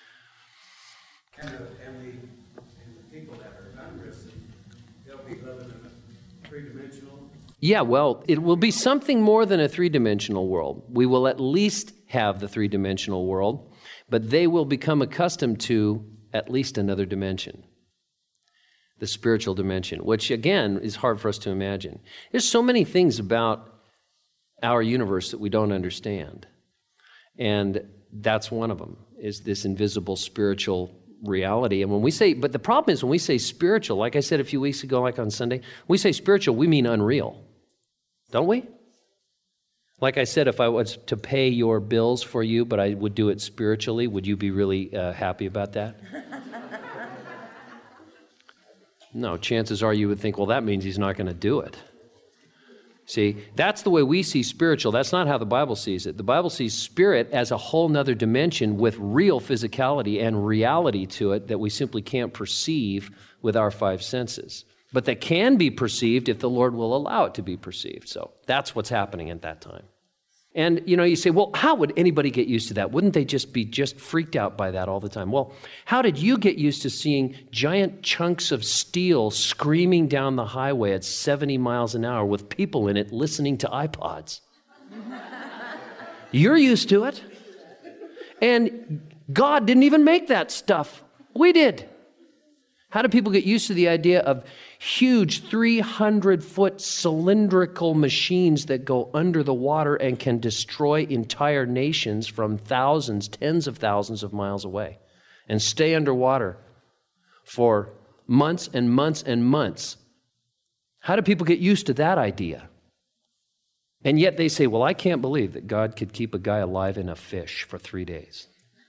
And the, and the, and the people that are unrisen, they'll be living in a three-dimensional. Yeah, well, it will be something more than a three-dimensional world. We will at least have the three-dimensional world, but they will become accustomed to at least another dimension, the spiritual dimension, which, again, is hard for us to imagine. There's so many things about our universe that we don't understand. And that's one of them, is this invisible spiritual reality. And when we say, but the problem is when we say spiritual, like I said a few weeks ago, like on Sunday, we say spiritual, we mean unreal. Don't we? Like I said, if I was to pay your bills for you, but I would do it spiritually, would you be really uh, happy about that? No, chances are you would think, well, that means he's not going to do it. See, that's the way we see spiritual. That's not how the Bible sees it. The Bible sees spirit as a whole nother dimension with real physicality and reality to it that we simply can't perceive with our five senses, but that can be perceived if the Lord will allow it to be perceived. So that's what's happening at that time. And, you know, you say, well, how would anybody get used to that? Wouldn't they just be just freaked out by that all the time? Well, how did you get used to seeing giant chunks of steel screaming down the highway at seventy miles an hour with people in it listening to iPods? You're used to it. And God didn't even make that stuff. We did. How do people get used to the idea of huge three hundred foot cylindrical machines that go under the water and can destroy entire nations from thousands, tens of thousands of miles away and stay underwater for months and months and months? How do people get used to that idea? And yet they say, well, I can't believe that God could keep a guy alive in a fish for three days.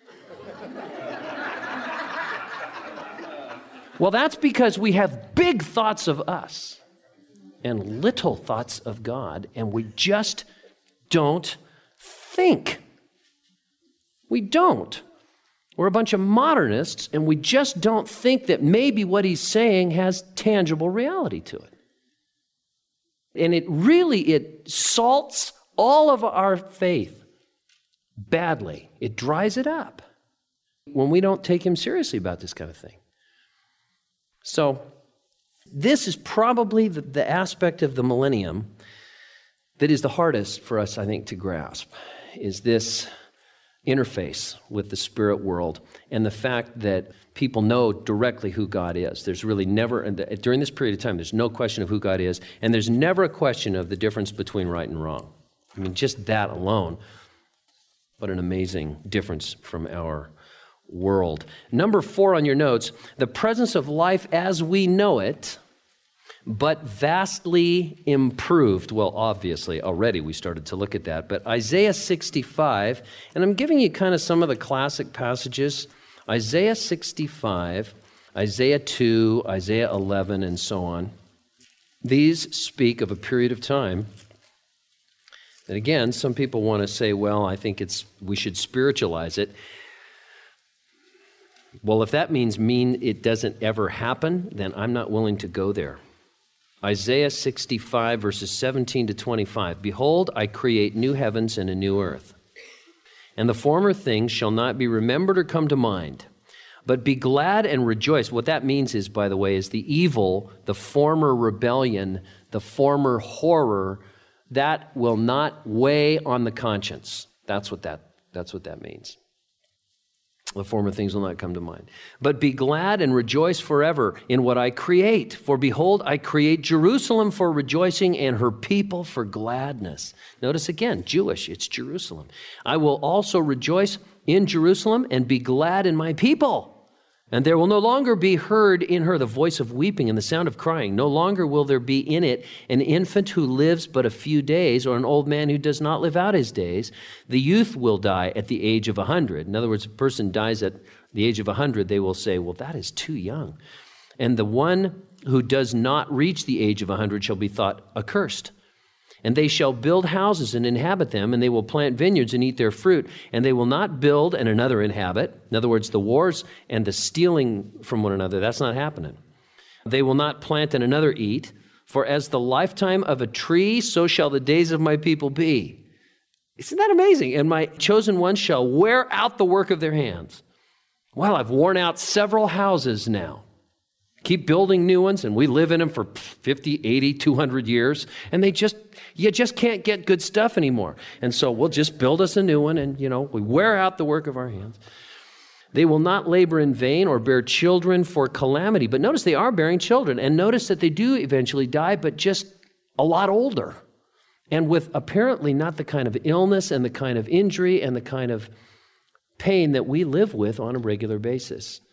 Well, that's because we have big thoughts of us and little thoughts of God, and we just don't think. We don't. We're a bunch of modernists, and we just don't think that maybe what he's saying has tangible reality to it. And it really, it salts all of our faith badly. It dries it up when we don't take him seriously about this kind of thing. So this is probably the, the aspect of the millennium that is the hardest for us, I think, to grasp, is this interface with the spirit world and the fact that people know directly who God is. There's really never, during this period of time, there's no question of who God is, and there's never a question of the difference between right and wrong. I mean, just that alone, what an amazing difference from our world. Number four on your notes, the presence of life as we know it, but vastly improved. Well, obviously, already we started to look at that, but Isaiah sixty-five, and I'm giving you kind of some of the classic passages. Isaiah sixty-five, Isaiah two, Isaiah eleven, and so on. These speak of a period of time that, again, some people want to say, well, I think it's we should spiritualize it. Well, if that means mean it doesn't ever happen, then I'm not willing to go there. Isaiah sixty-five, verses seventeen to twenty-five. Behold, I create new heavens and a new earth, and the former things shall not be remembered or come to mind. But be glad and rejoice. What that means is, by the way, is the evil, the former rebellion, the former horror, that will not weigh on the conscience. That's what that, that's what that means. The former things will not come to mind. But be glad and rejoice forever in what I create. For behold, I create Jerusalem for rejoicing and her people for gladness. Notice again, Jewish, it's Jerusalem. I will also rejoice in Jerusalem and be glad in my people. And there will no longer be heard in her the voice of weeping and the sound of crying. No longer will there be in it an infant who lives but a few days, or an old man who does not live out his days. The youth will die at the age of a hundred. In other words, if a person dies at the age of a hundred, they will say, well, that is too young. And the one who does not reach the age of a hundred shall be thought accursed. And they shall build houses and inhabit them, and they will plant vineyards and eat their fruit, and they will not build and another inhabit. In other words, the wars and the stealing from one another, that's not happening. They will not plant and another eat, for as the lifetime of a tree, so shall the days of my people be. Isn't that amazing? And my chosen ones shall wear out the work of their hands. Well, I've worn out several houses now. Keep building new ones, and we live in them for fifty, eighty, two hundred years, and they just, you just can't get good stuff anymore. And so we'll just build us a new one, and, you know, we wear out the work of our hands. They will not labor in vain or bear children for calamity. But notice they are bearing children, and notice that they do eventually die, but just a lot older, and with apparently not the kind of illness and the kind of injury and the kind of pain that we live with on a regular basis.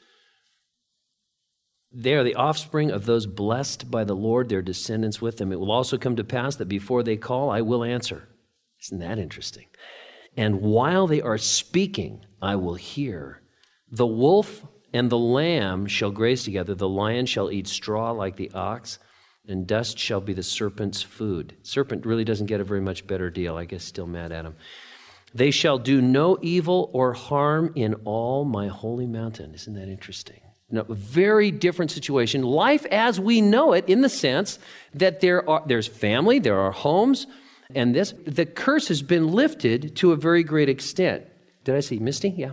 They are the offspring of those blessed by the Lord, their descendants with them. It will also come to pass that before they call, I will answer. Isn't that interesting? And while they are speaking, I will hear. The wolf and the lamb shall graze together. The lion shall eat straw like the ox, and dust shall be the serpent's food. Serpent really doesn't get a very much better deal. I guess still mad at him. They shall do no evil or harm in all my holy mountain. Isn't that interesting? No, a very different situation. Life as we know it, in the sense that there are there's family, there are homes, and this the curse has been lifted to a very great extent. Did I see Misty? Yeah.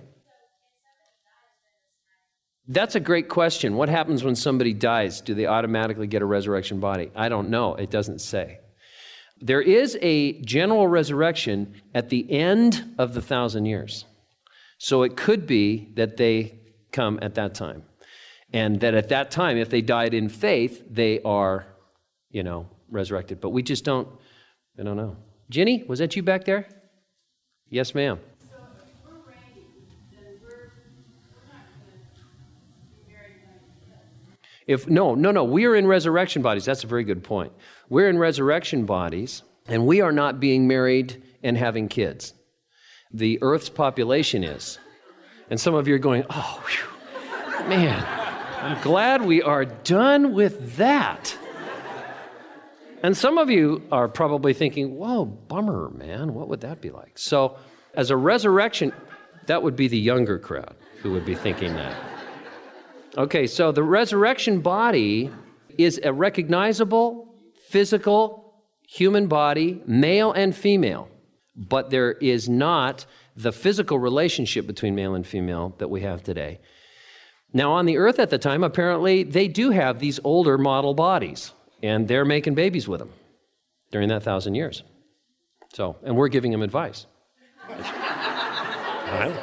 That's a great question. What happens when somebody dies? Do they automatically get a resurrection body? I don't know. It doesn't say. There is a general resurrection at the end of the thousand years. So it could be that they come at that time. And that at that time, if they died in faith, they are, you know, resurrected. But we just don't, I don't know. Jenny, was that you back there? Yes, ma'am. So if we're reigning, then we're, we're not going to be married when we're dead. If no, no, no, we are in resurrection bodies. That's a very good point. We're in resurrection bodies, and we are not being married and having kids. The earth's population is. And some of you are going, oh, whew, man. I'm glad we are done with that. And some of you are probably thinking, whoa, bummer, man. What would that be like? So as a resurrection, that would be the younger crowd who would be thinking that. Okay, so the resurrection body is a recognizable, physical, human body, male and female. But there is not the physical relationship between male and female that we have today. Now, on the earth at the time, apparently, they do have these older model bodies, and they're making babies with them during that thousand years. So, and we're giving them advice. All right.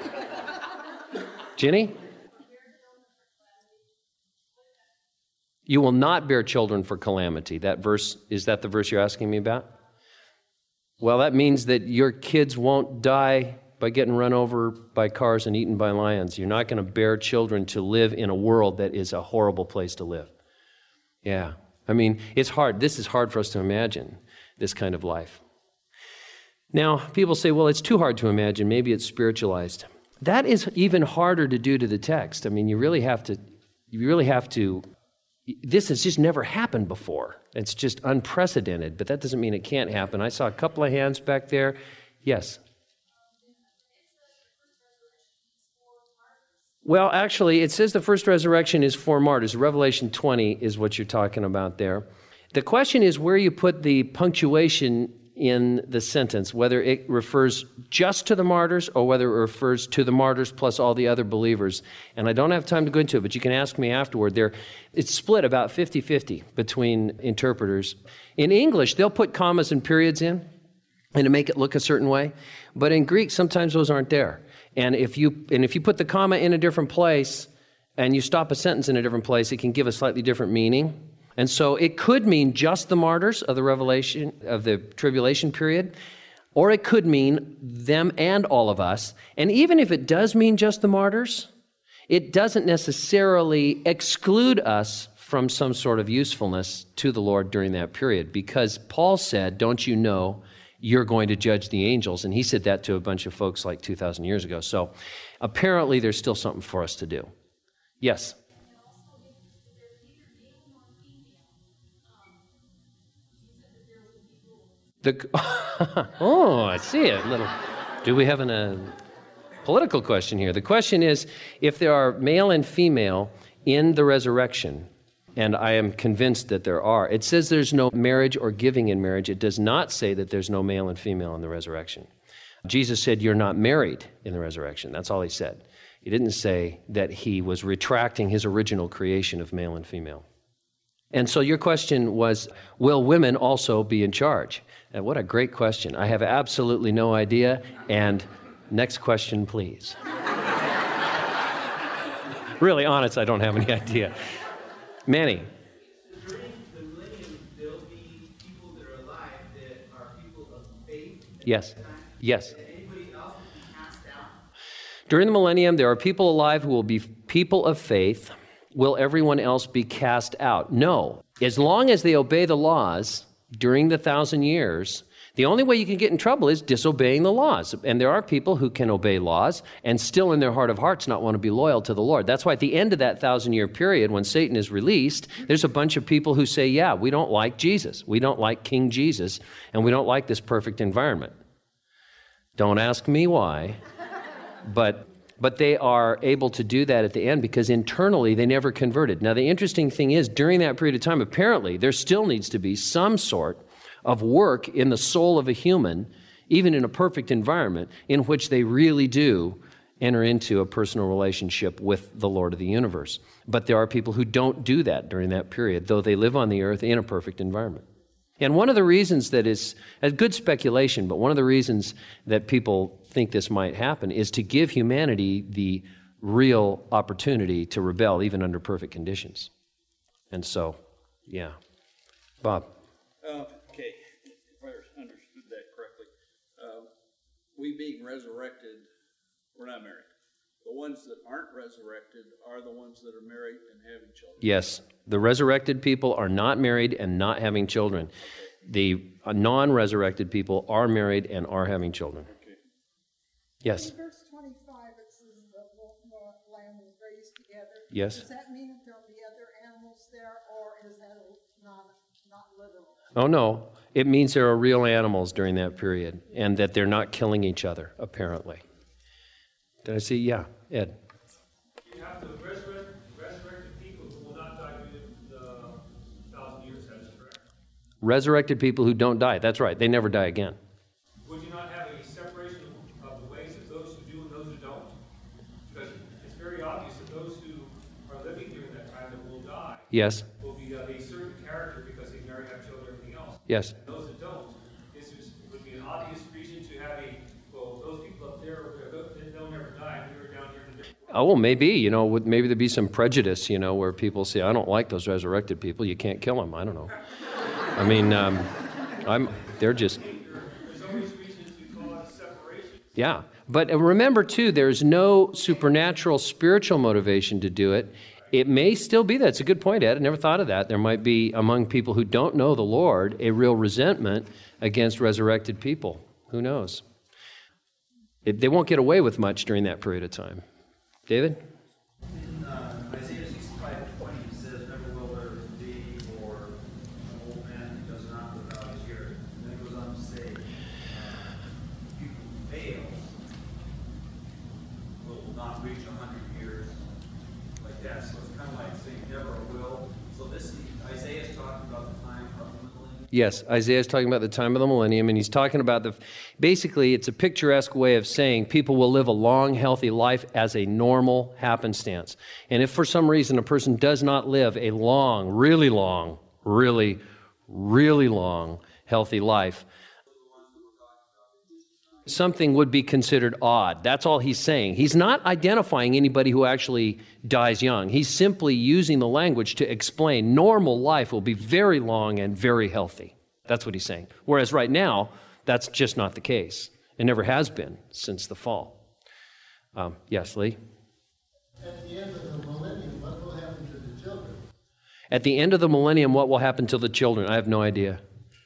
Jenny? You will not bear children for calamity. That verse, is that the verse you're asking me about? Well, that means that your kids won't die by getting run over by cars and eaten by lions. You're not going to bear children to live in a world that is a horrible place to live. Yeah. I mean, it's hard. This is hard for us to imagine, this kind of life. Now, people say, well, it's too hard to imagine. Maybe it's spiritualized. That is even harder to do to the text. I mean, you really have to you really have to, this has just never happened before. It's just unprecedented, but that doesn't mean it can't happen. I saw a couple of hands back there. Yes. Well, actually, it says the first resurrection is for martyrs. Revelation twenty is what you're talking about there. The question is where you put the punctuation in the sentence, whether it refers just to the martyrs or whether it refers to the martyrs plus all the other believers. And I don't have time to go into it, but you can ask me afterward. There, it's split about fifty-fifty between interpreters. In English, they'll put commas and periods in and to make it look a certain way. But in Greek, sometimes those aren't there. And if you and if you put the comma in a different place and you stop a sentence in a different place, it can give a slightly different meaning. And so it could mean just the martyrs of the revelation of the tribulation period, or it could mean them and all of us. And even if it does mean just the martyrs, it doesn't necessarily exclude us from some sort of usefulness to the Lord during that period, because Paul said, don't you know you're going to judge the angels? And he said that to a bunch of folks like two thousand years ago. So apparently there's still something for us to do. Yes? The, oh, I see it. Little, do we have an, a political question here? The question is, if there are male and female in the resurrection, and I am convinced that there are, it says there's no marriage or giving in marriage. It does not say that there's no male and female in the resurrection. Jesus said you're not married in the resurrection. That's all he said. He didn't say that he was retracting his original creation of male and female. And so your question was, will women also be in charge? And what a great question. I have absolutely no idea. And next question, please. Really honest, I don't have any idea. Manny. During the millennium, there'll be people that are alive that are people of faith. Yes. Yes. That anybody else will be cast out. During the millennium, there are people alive who will be people of faith. Will everyone else be cast out? No. As long as they obey the laws during the thousand years, the only way you can get in trouble is disobeying the laws. And there are people who can obey laws and still in their heart of hearts not want to be loyal to the Lord. That's why at the end of that thousand-year period, when Satan is released, there's a bunch of people who say, yeah, we don't like Jesus. We don't like King Jesus, and we don't like this perfect environment. Don't ask me why, but... But they are able to do that at the end because internally they never converted. Now, the interesting thing is, during that period of time, apparently there still needs to be some sort of work in the soul of a human, even in a perfect environment, in which they really do enter into a personal relationship with the Lord of the universe. But there are people who don't do that during that period, though they live on the earth in a perfect environment. And one of the reasons that is a good speculation, but one of the reasons that people think this might happen is to give humanity the real opportunity to rebel even under perfect conditions. And so, yeah. Bob. Uh, okay, if I understood that correctly, uh, we being resurrected, we're not married. The ones that aren't resurrected are the ones that are married and having children. Yes, the resurrected people are not married and not having children. The non-resurrected people are married and are having children. Okay. Yes. In verse twenty-five, it says the wolf and the lamb was raised together. Yes. Does that mean that there'll be other animals there, or is that not, not literal? Oh, no. It means there are real animals during that period and that they're not killing each other, apparently. Did I see? Yeah, Ed. You have the resurrect, resurrected people who will not die during the thousand years, that is correct. Resurrected people who don't die. That's right. They never die again. Would you not have a separation of the ways of those who do and those who don't? Because it's very obvious that those who are living during that time that will die Yes. will be of a certain character because they marry, have children, everything else. Yes. And those that don't, this is, would be an obvious reason to have a, well, those people up there, they'll never die, and we were down here in a different world. Oh, well, maybe, you know, would- maybe there'd be some prejudice, you know, where people say, I don't like those resurrected people. You can't kill them. I don't know. I mean, um, I'm, they're just, There's always reasons to call it separation. yeah. But remember, too, there's no supernatural spiritual motivation to do it. It may still be that. It's a good point, Ed. I never thought of that. There might be, among people who don't know the Lord, a real resentment against resurrected people. Who knows? It, they won't get away with much during that period of time. David? In uh, Isaiah sixty-five Yes, Isaiah's talking about the time of the millennium, and he's talking about the, basically, it's a picturesque way of saying people will live a long, healthy life as a normal happenstance. And if for some reason a person does not live a long, really long, really, really long, healthy life, something would be considered odd. That's all he's saying. He's not identifying anybody who actually dies young. He's simply using the language to explain normal life will be very long and very healthy. That's what he's saying. Whereas right now, that's just not the case. It never has been since the fall. Um, yes, Lee? At the end of the millennium, what will happen to the children? At the end of the millennium, what will happen to the children? I have no idea.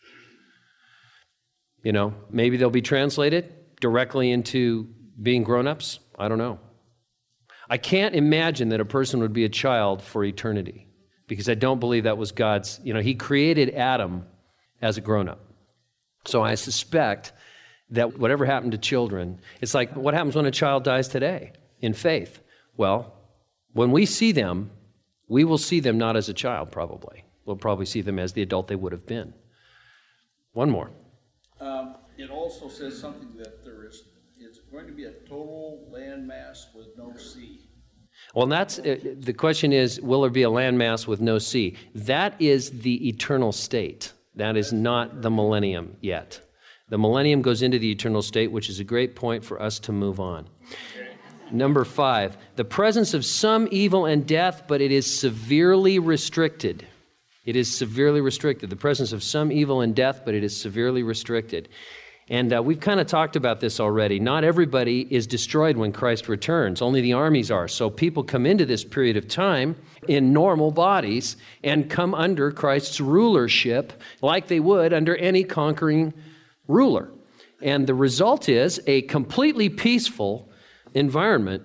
You know, maybe they'll be translated directly into being grown-ups. I don't know. I can't imagine that a person would be a child for eternity, because I don't believe that was God's, you know, he created Adam as a grown-up. So I suspect that whatever happened to children, it's like what happens when a child dies today in faith? Well, when we see them, we will see them not as a child probably. We'll probably see them as the adult they would have been. One more. Um, it also says something that there is, it's going to be a total landmass with no sea. Well, that's, uh, the question is, will there be a landmass with no sea? That is the eternal state. That is not the millennium yet. The millennium goes into the eternal state, which is a great point for us to move on. Number five, the presence of some evil and death, but it is severely restricted. It is severely restricted. The presence of some evil and death, but it is severely restricted. And uh, we've kind of talked about this already. Not everybody is destroyed when Christ returns. Only the armies are. So people come into this period of time in normal bodies and come under Christ's rulership like they would under any conquering ruler. And the result is a completely peaceful environment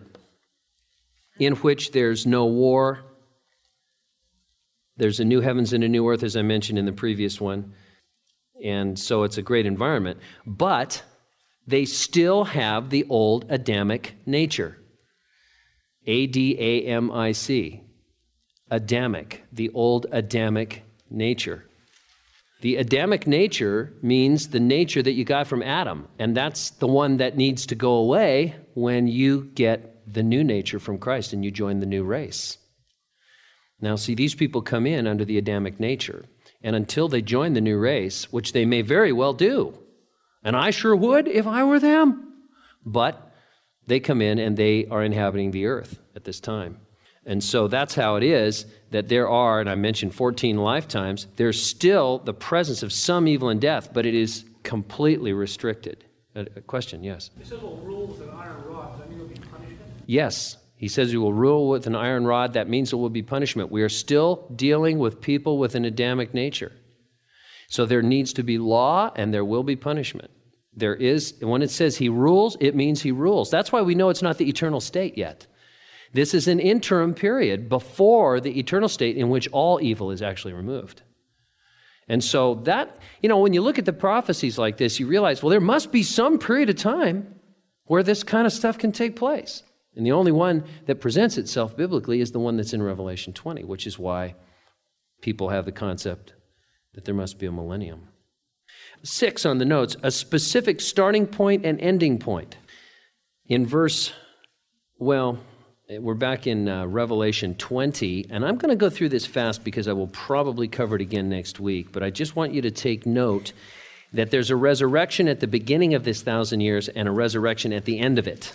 in which there's no war. There's a new heavens and a new earth, as I mentioned in the previous one. And so it's a great environment. But they still have the old Adamic nature. A D A M I C. Adamic, the old Adamic nature. The Adamic nature means the nature that you got from Adam. And that's the one that needs to go away when you get the new nature from Christ and you join the new race. Now, see, these people come in under the Adamic nature, and until they join the new race, which they may very well do, and I sure would if I were them, but they come in and they are inhabiting the earth at this time. And so that's how it is that there are, and I mentioned fourteen lifetimes, there's still the presence of some evil and death, but it is completely restricted. A, a question, yes? It says will rule with an iron rod. Does that mean there'll be punishment? Yes. He says he will rule with an iron rod. That means there will be punishment. We are still dealing with people with an Adamic nature. So there needs to be law and there will be punishment. There is, when it says he rules, it means he rules. That's why we know it's not the eternal state yet. This is an interim period before the eternal state in which all evil is actually removed. And so that, you know, when you look at the prophecies like this, you realize, well, there must be some period of time where this kind of stuff can take place. And the only one that presents itself biblically is the one that's in Revelation twenty, which is why people have the concept that there must be a millennium. Six on the notes, a specific starting point and ending point. In verse, well, we're back in uh, Revelation twenty, and I'm going to go through this fast because I will probably cover it again next week, but I just want you to take note that there's a resurrection at the beginning of this thousand years and a resurrection at the end of it.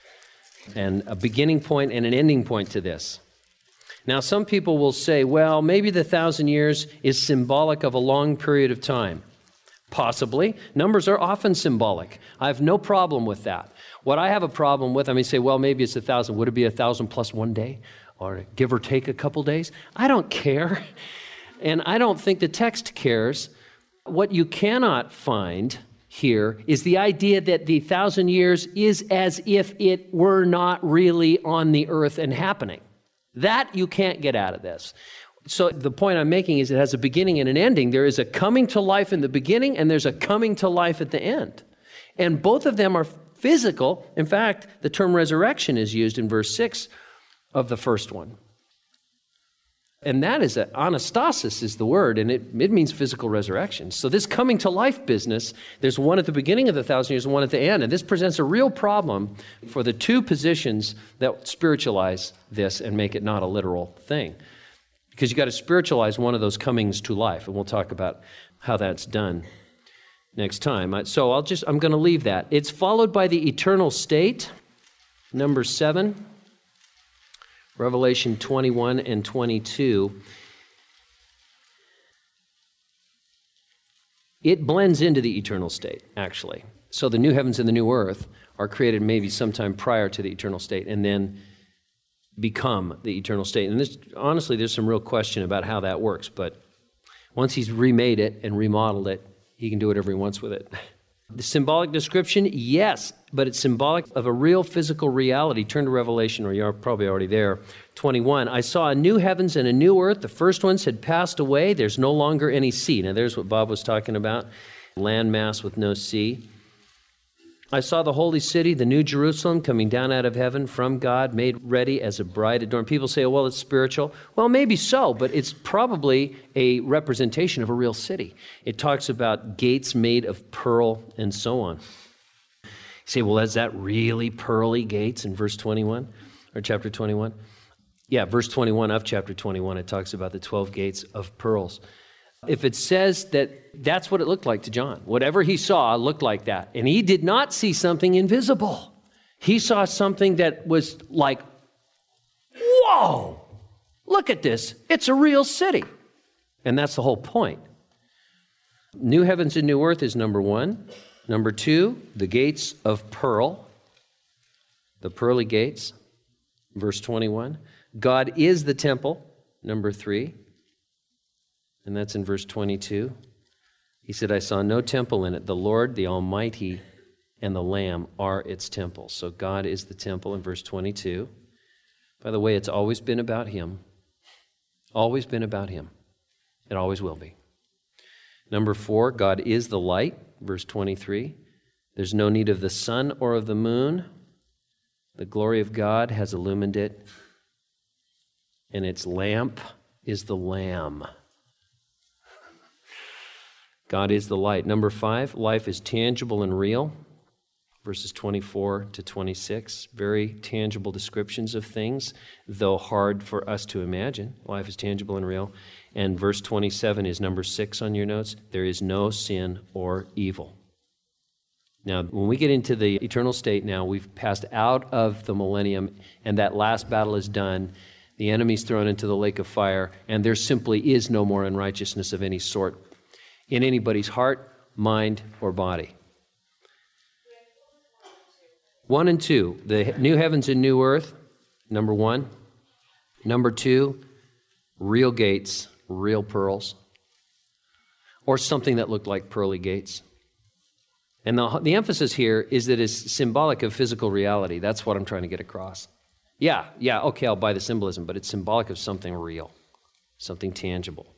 And a beginning point and an ending point to this. Now, some people will say, well, maybe the thousand years is symbolic of a long period of time. Possibly. Numbers are often symbolic. I have no problem with that. What I have a problem with, I may say, well, maybe it's a thousand. Would it be a thousand plus one day? Or give or take a couple days? I don't care. And I don't think the text cares. What you cannot find here is the idea that the thousand years is as if it were not really on the earth and happening. That you can't get out of this. So the point I'm making is it has a beginning and an ending. There is a coming to life in the beginning and there's a coming to life at the end. And both of them are physical. In fact, the term resurrection is used in verse six of the first one. And that is, a, anastasis is the word, and it, it means physical resurrection. So this coming to life business, there's one at the beginning of the thousand years and one at the end. And this presents a real problem for the two positions that spiritualize this and make it not a literal thing. Because you've got to spiritualize one of those comings to life. And we'll talk about how that's done next time. So I'll just, I'm going to leave that. It's followed by the eternal state, number seven. Revelation twenty-one and twenty-two. It blends into the eternal state, actually. So the new heavens and the new earth are created maybe sometime prior to the eternal state and then become the eternal state. And this, honestly, there's some real question about how that works. But once he's remade it and remodeled it, he can do whatever he wants with it. The symbolic description, yes, but it's symbolic of a real physical reality. Turn to Revelation, or you're probably already there. twenty-one, I saw a new heavens and a new earth. The first ones had passed away. There's no longer any sea. Now, there's what Bob was talking about, land mass with no sea. I saw the holy city, the new Jerusalem, coming down out of heaven from God, made ready as a bride adorned. People say, oh, well, it's spiritual. Well, maybe so, but it's probably a representation of a real city. It talks about gates made of pearl and so on. You say, well, is that really pearly gates in verse twenty-one or chapter twenty-one? Yeah, verse twenty-one of chapter twenty-one, it talks about the twelve gates of pearls. If it says that that's what it looked like to John, whatever he saw looked like that. And he did not see something invisible. He saw something that was like, whoa, look at this. It's a real city. And that's the whole point. New heavens and new earth is number one. Number two, the gates of pearl, the pearly gates, verse twenty-one. God is the temple, number three. And that's in verse twenty-two. He said, I saw no temple in it. The Lord, the Almighty, and the Lamb are its temple. So God is the temple in verse twenty-two. By the way, it's always been about him. Always been about him. It always will be. Number four, God is the light, verse twenty-three. There's no need of the sun or of the moon. The glory of God has illumined it, and its lamp is the Lamb. God is the light. Number five, life is tangible and real. Verses twenty-four to twenty-six, very tangible descriptions of things, though hard for us to imagine. Life is tangible and real. And verse twenty-seven is number six on your notes. There is no sin or evil. Now, when we get into the eternal state now, we've passed out of the millennium, and that last battle is done. The enemy's thrown into the lake of fire, and there simply is no more unrighteousness of any sort in anybody's heart, mind, or body. One and two, the new heavens and new earth, number one. Number two, real gates, real pearls, or something that looked like pearly gates. And the, the emphasis here is that it's symbolic of physical reality. That's what I'm trying to get across. Yeah, yeah, okay, I'll buy the symbolism, but it's symbolic of something real, something tangible.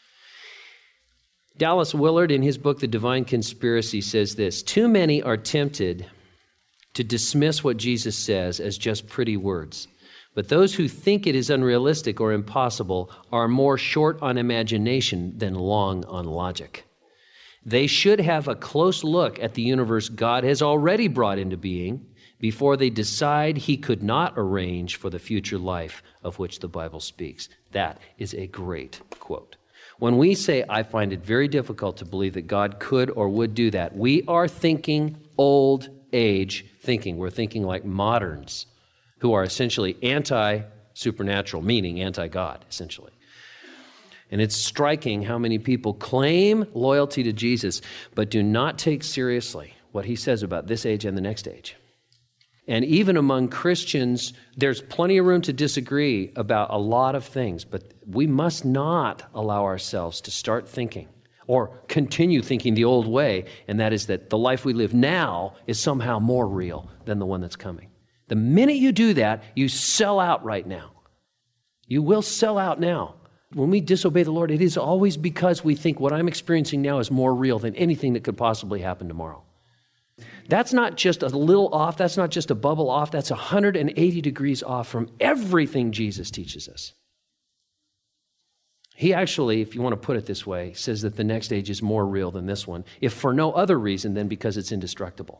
Dallas Willard, in his book, The Divine Conspiracy, says this: too many are tempted to dismiss what Jesus says as just pretty words. But those who think it is unrealistic or impossible are more short on imagination than long on logic. They should have a close look at the universe God has already brought into being before they decide he could not arrange for the future life of which the Bible speaks. That is a great quote. When we say, I find it very difficult to believe that God could or would do that, we are thinking old age thinking. We're thinking like moderns who are essentially anti-supernatural, meaning anti-God, essentially. And it's striking how many people claim loyalty to Jesus, but do not take seriously what he says about this age and the next age. And even among Christians, there's plenty of room to disagree about a lot of things, but we must not allow ourselves to start thinking or continue thinking the old way, and that is that the life we live now is somehow more real than the one that's coming. The minute you do that, you sell out right now. You will sell out now. When we disobey the Lord, it is always because we think what I'm experiencing now is more real than anything that could possibly happen tomorrow. That's not just a little off. That's not just a bubble off. That's one hundred eighty degrees off from everything Jesus teaches us. He actually, if you want to put it this way, says that the next age is more real than this one, if for no other reason than because it's indestructible.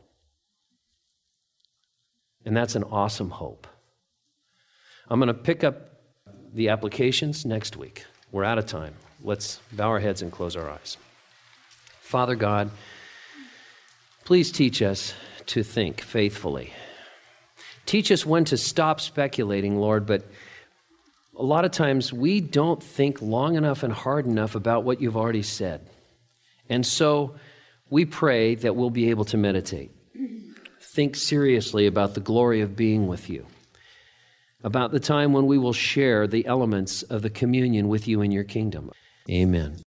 And that's an awesome hope. I'm going to pick up the applications next week. We're out of time. Let's bow our heads and close our eyes. Father God, please teach us to think faithfully. Teach us when to stop speculating, Lord, but a lot of times we don't think long enough and hard enough about what you've already said. And so we pray that we'll be able to meditate. Think seriously about the glory of being with you, about the time when we will share the elements of the communion with you in your kingdom. Amen.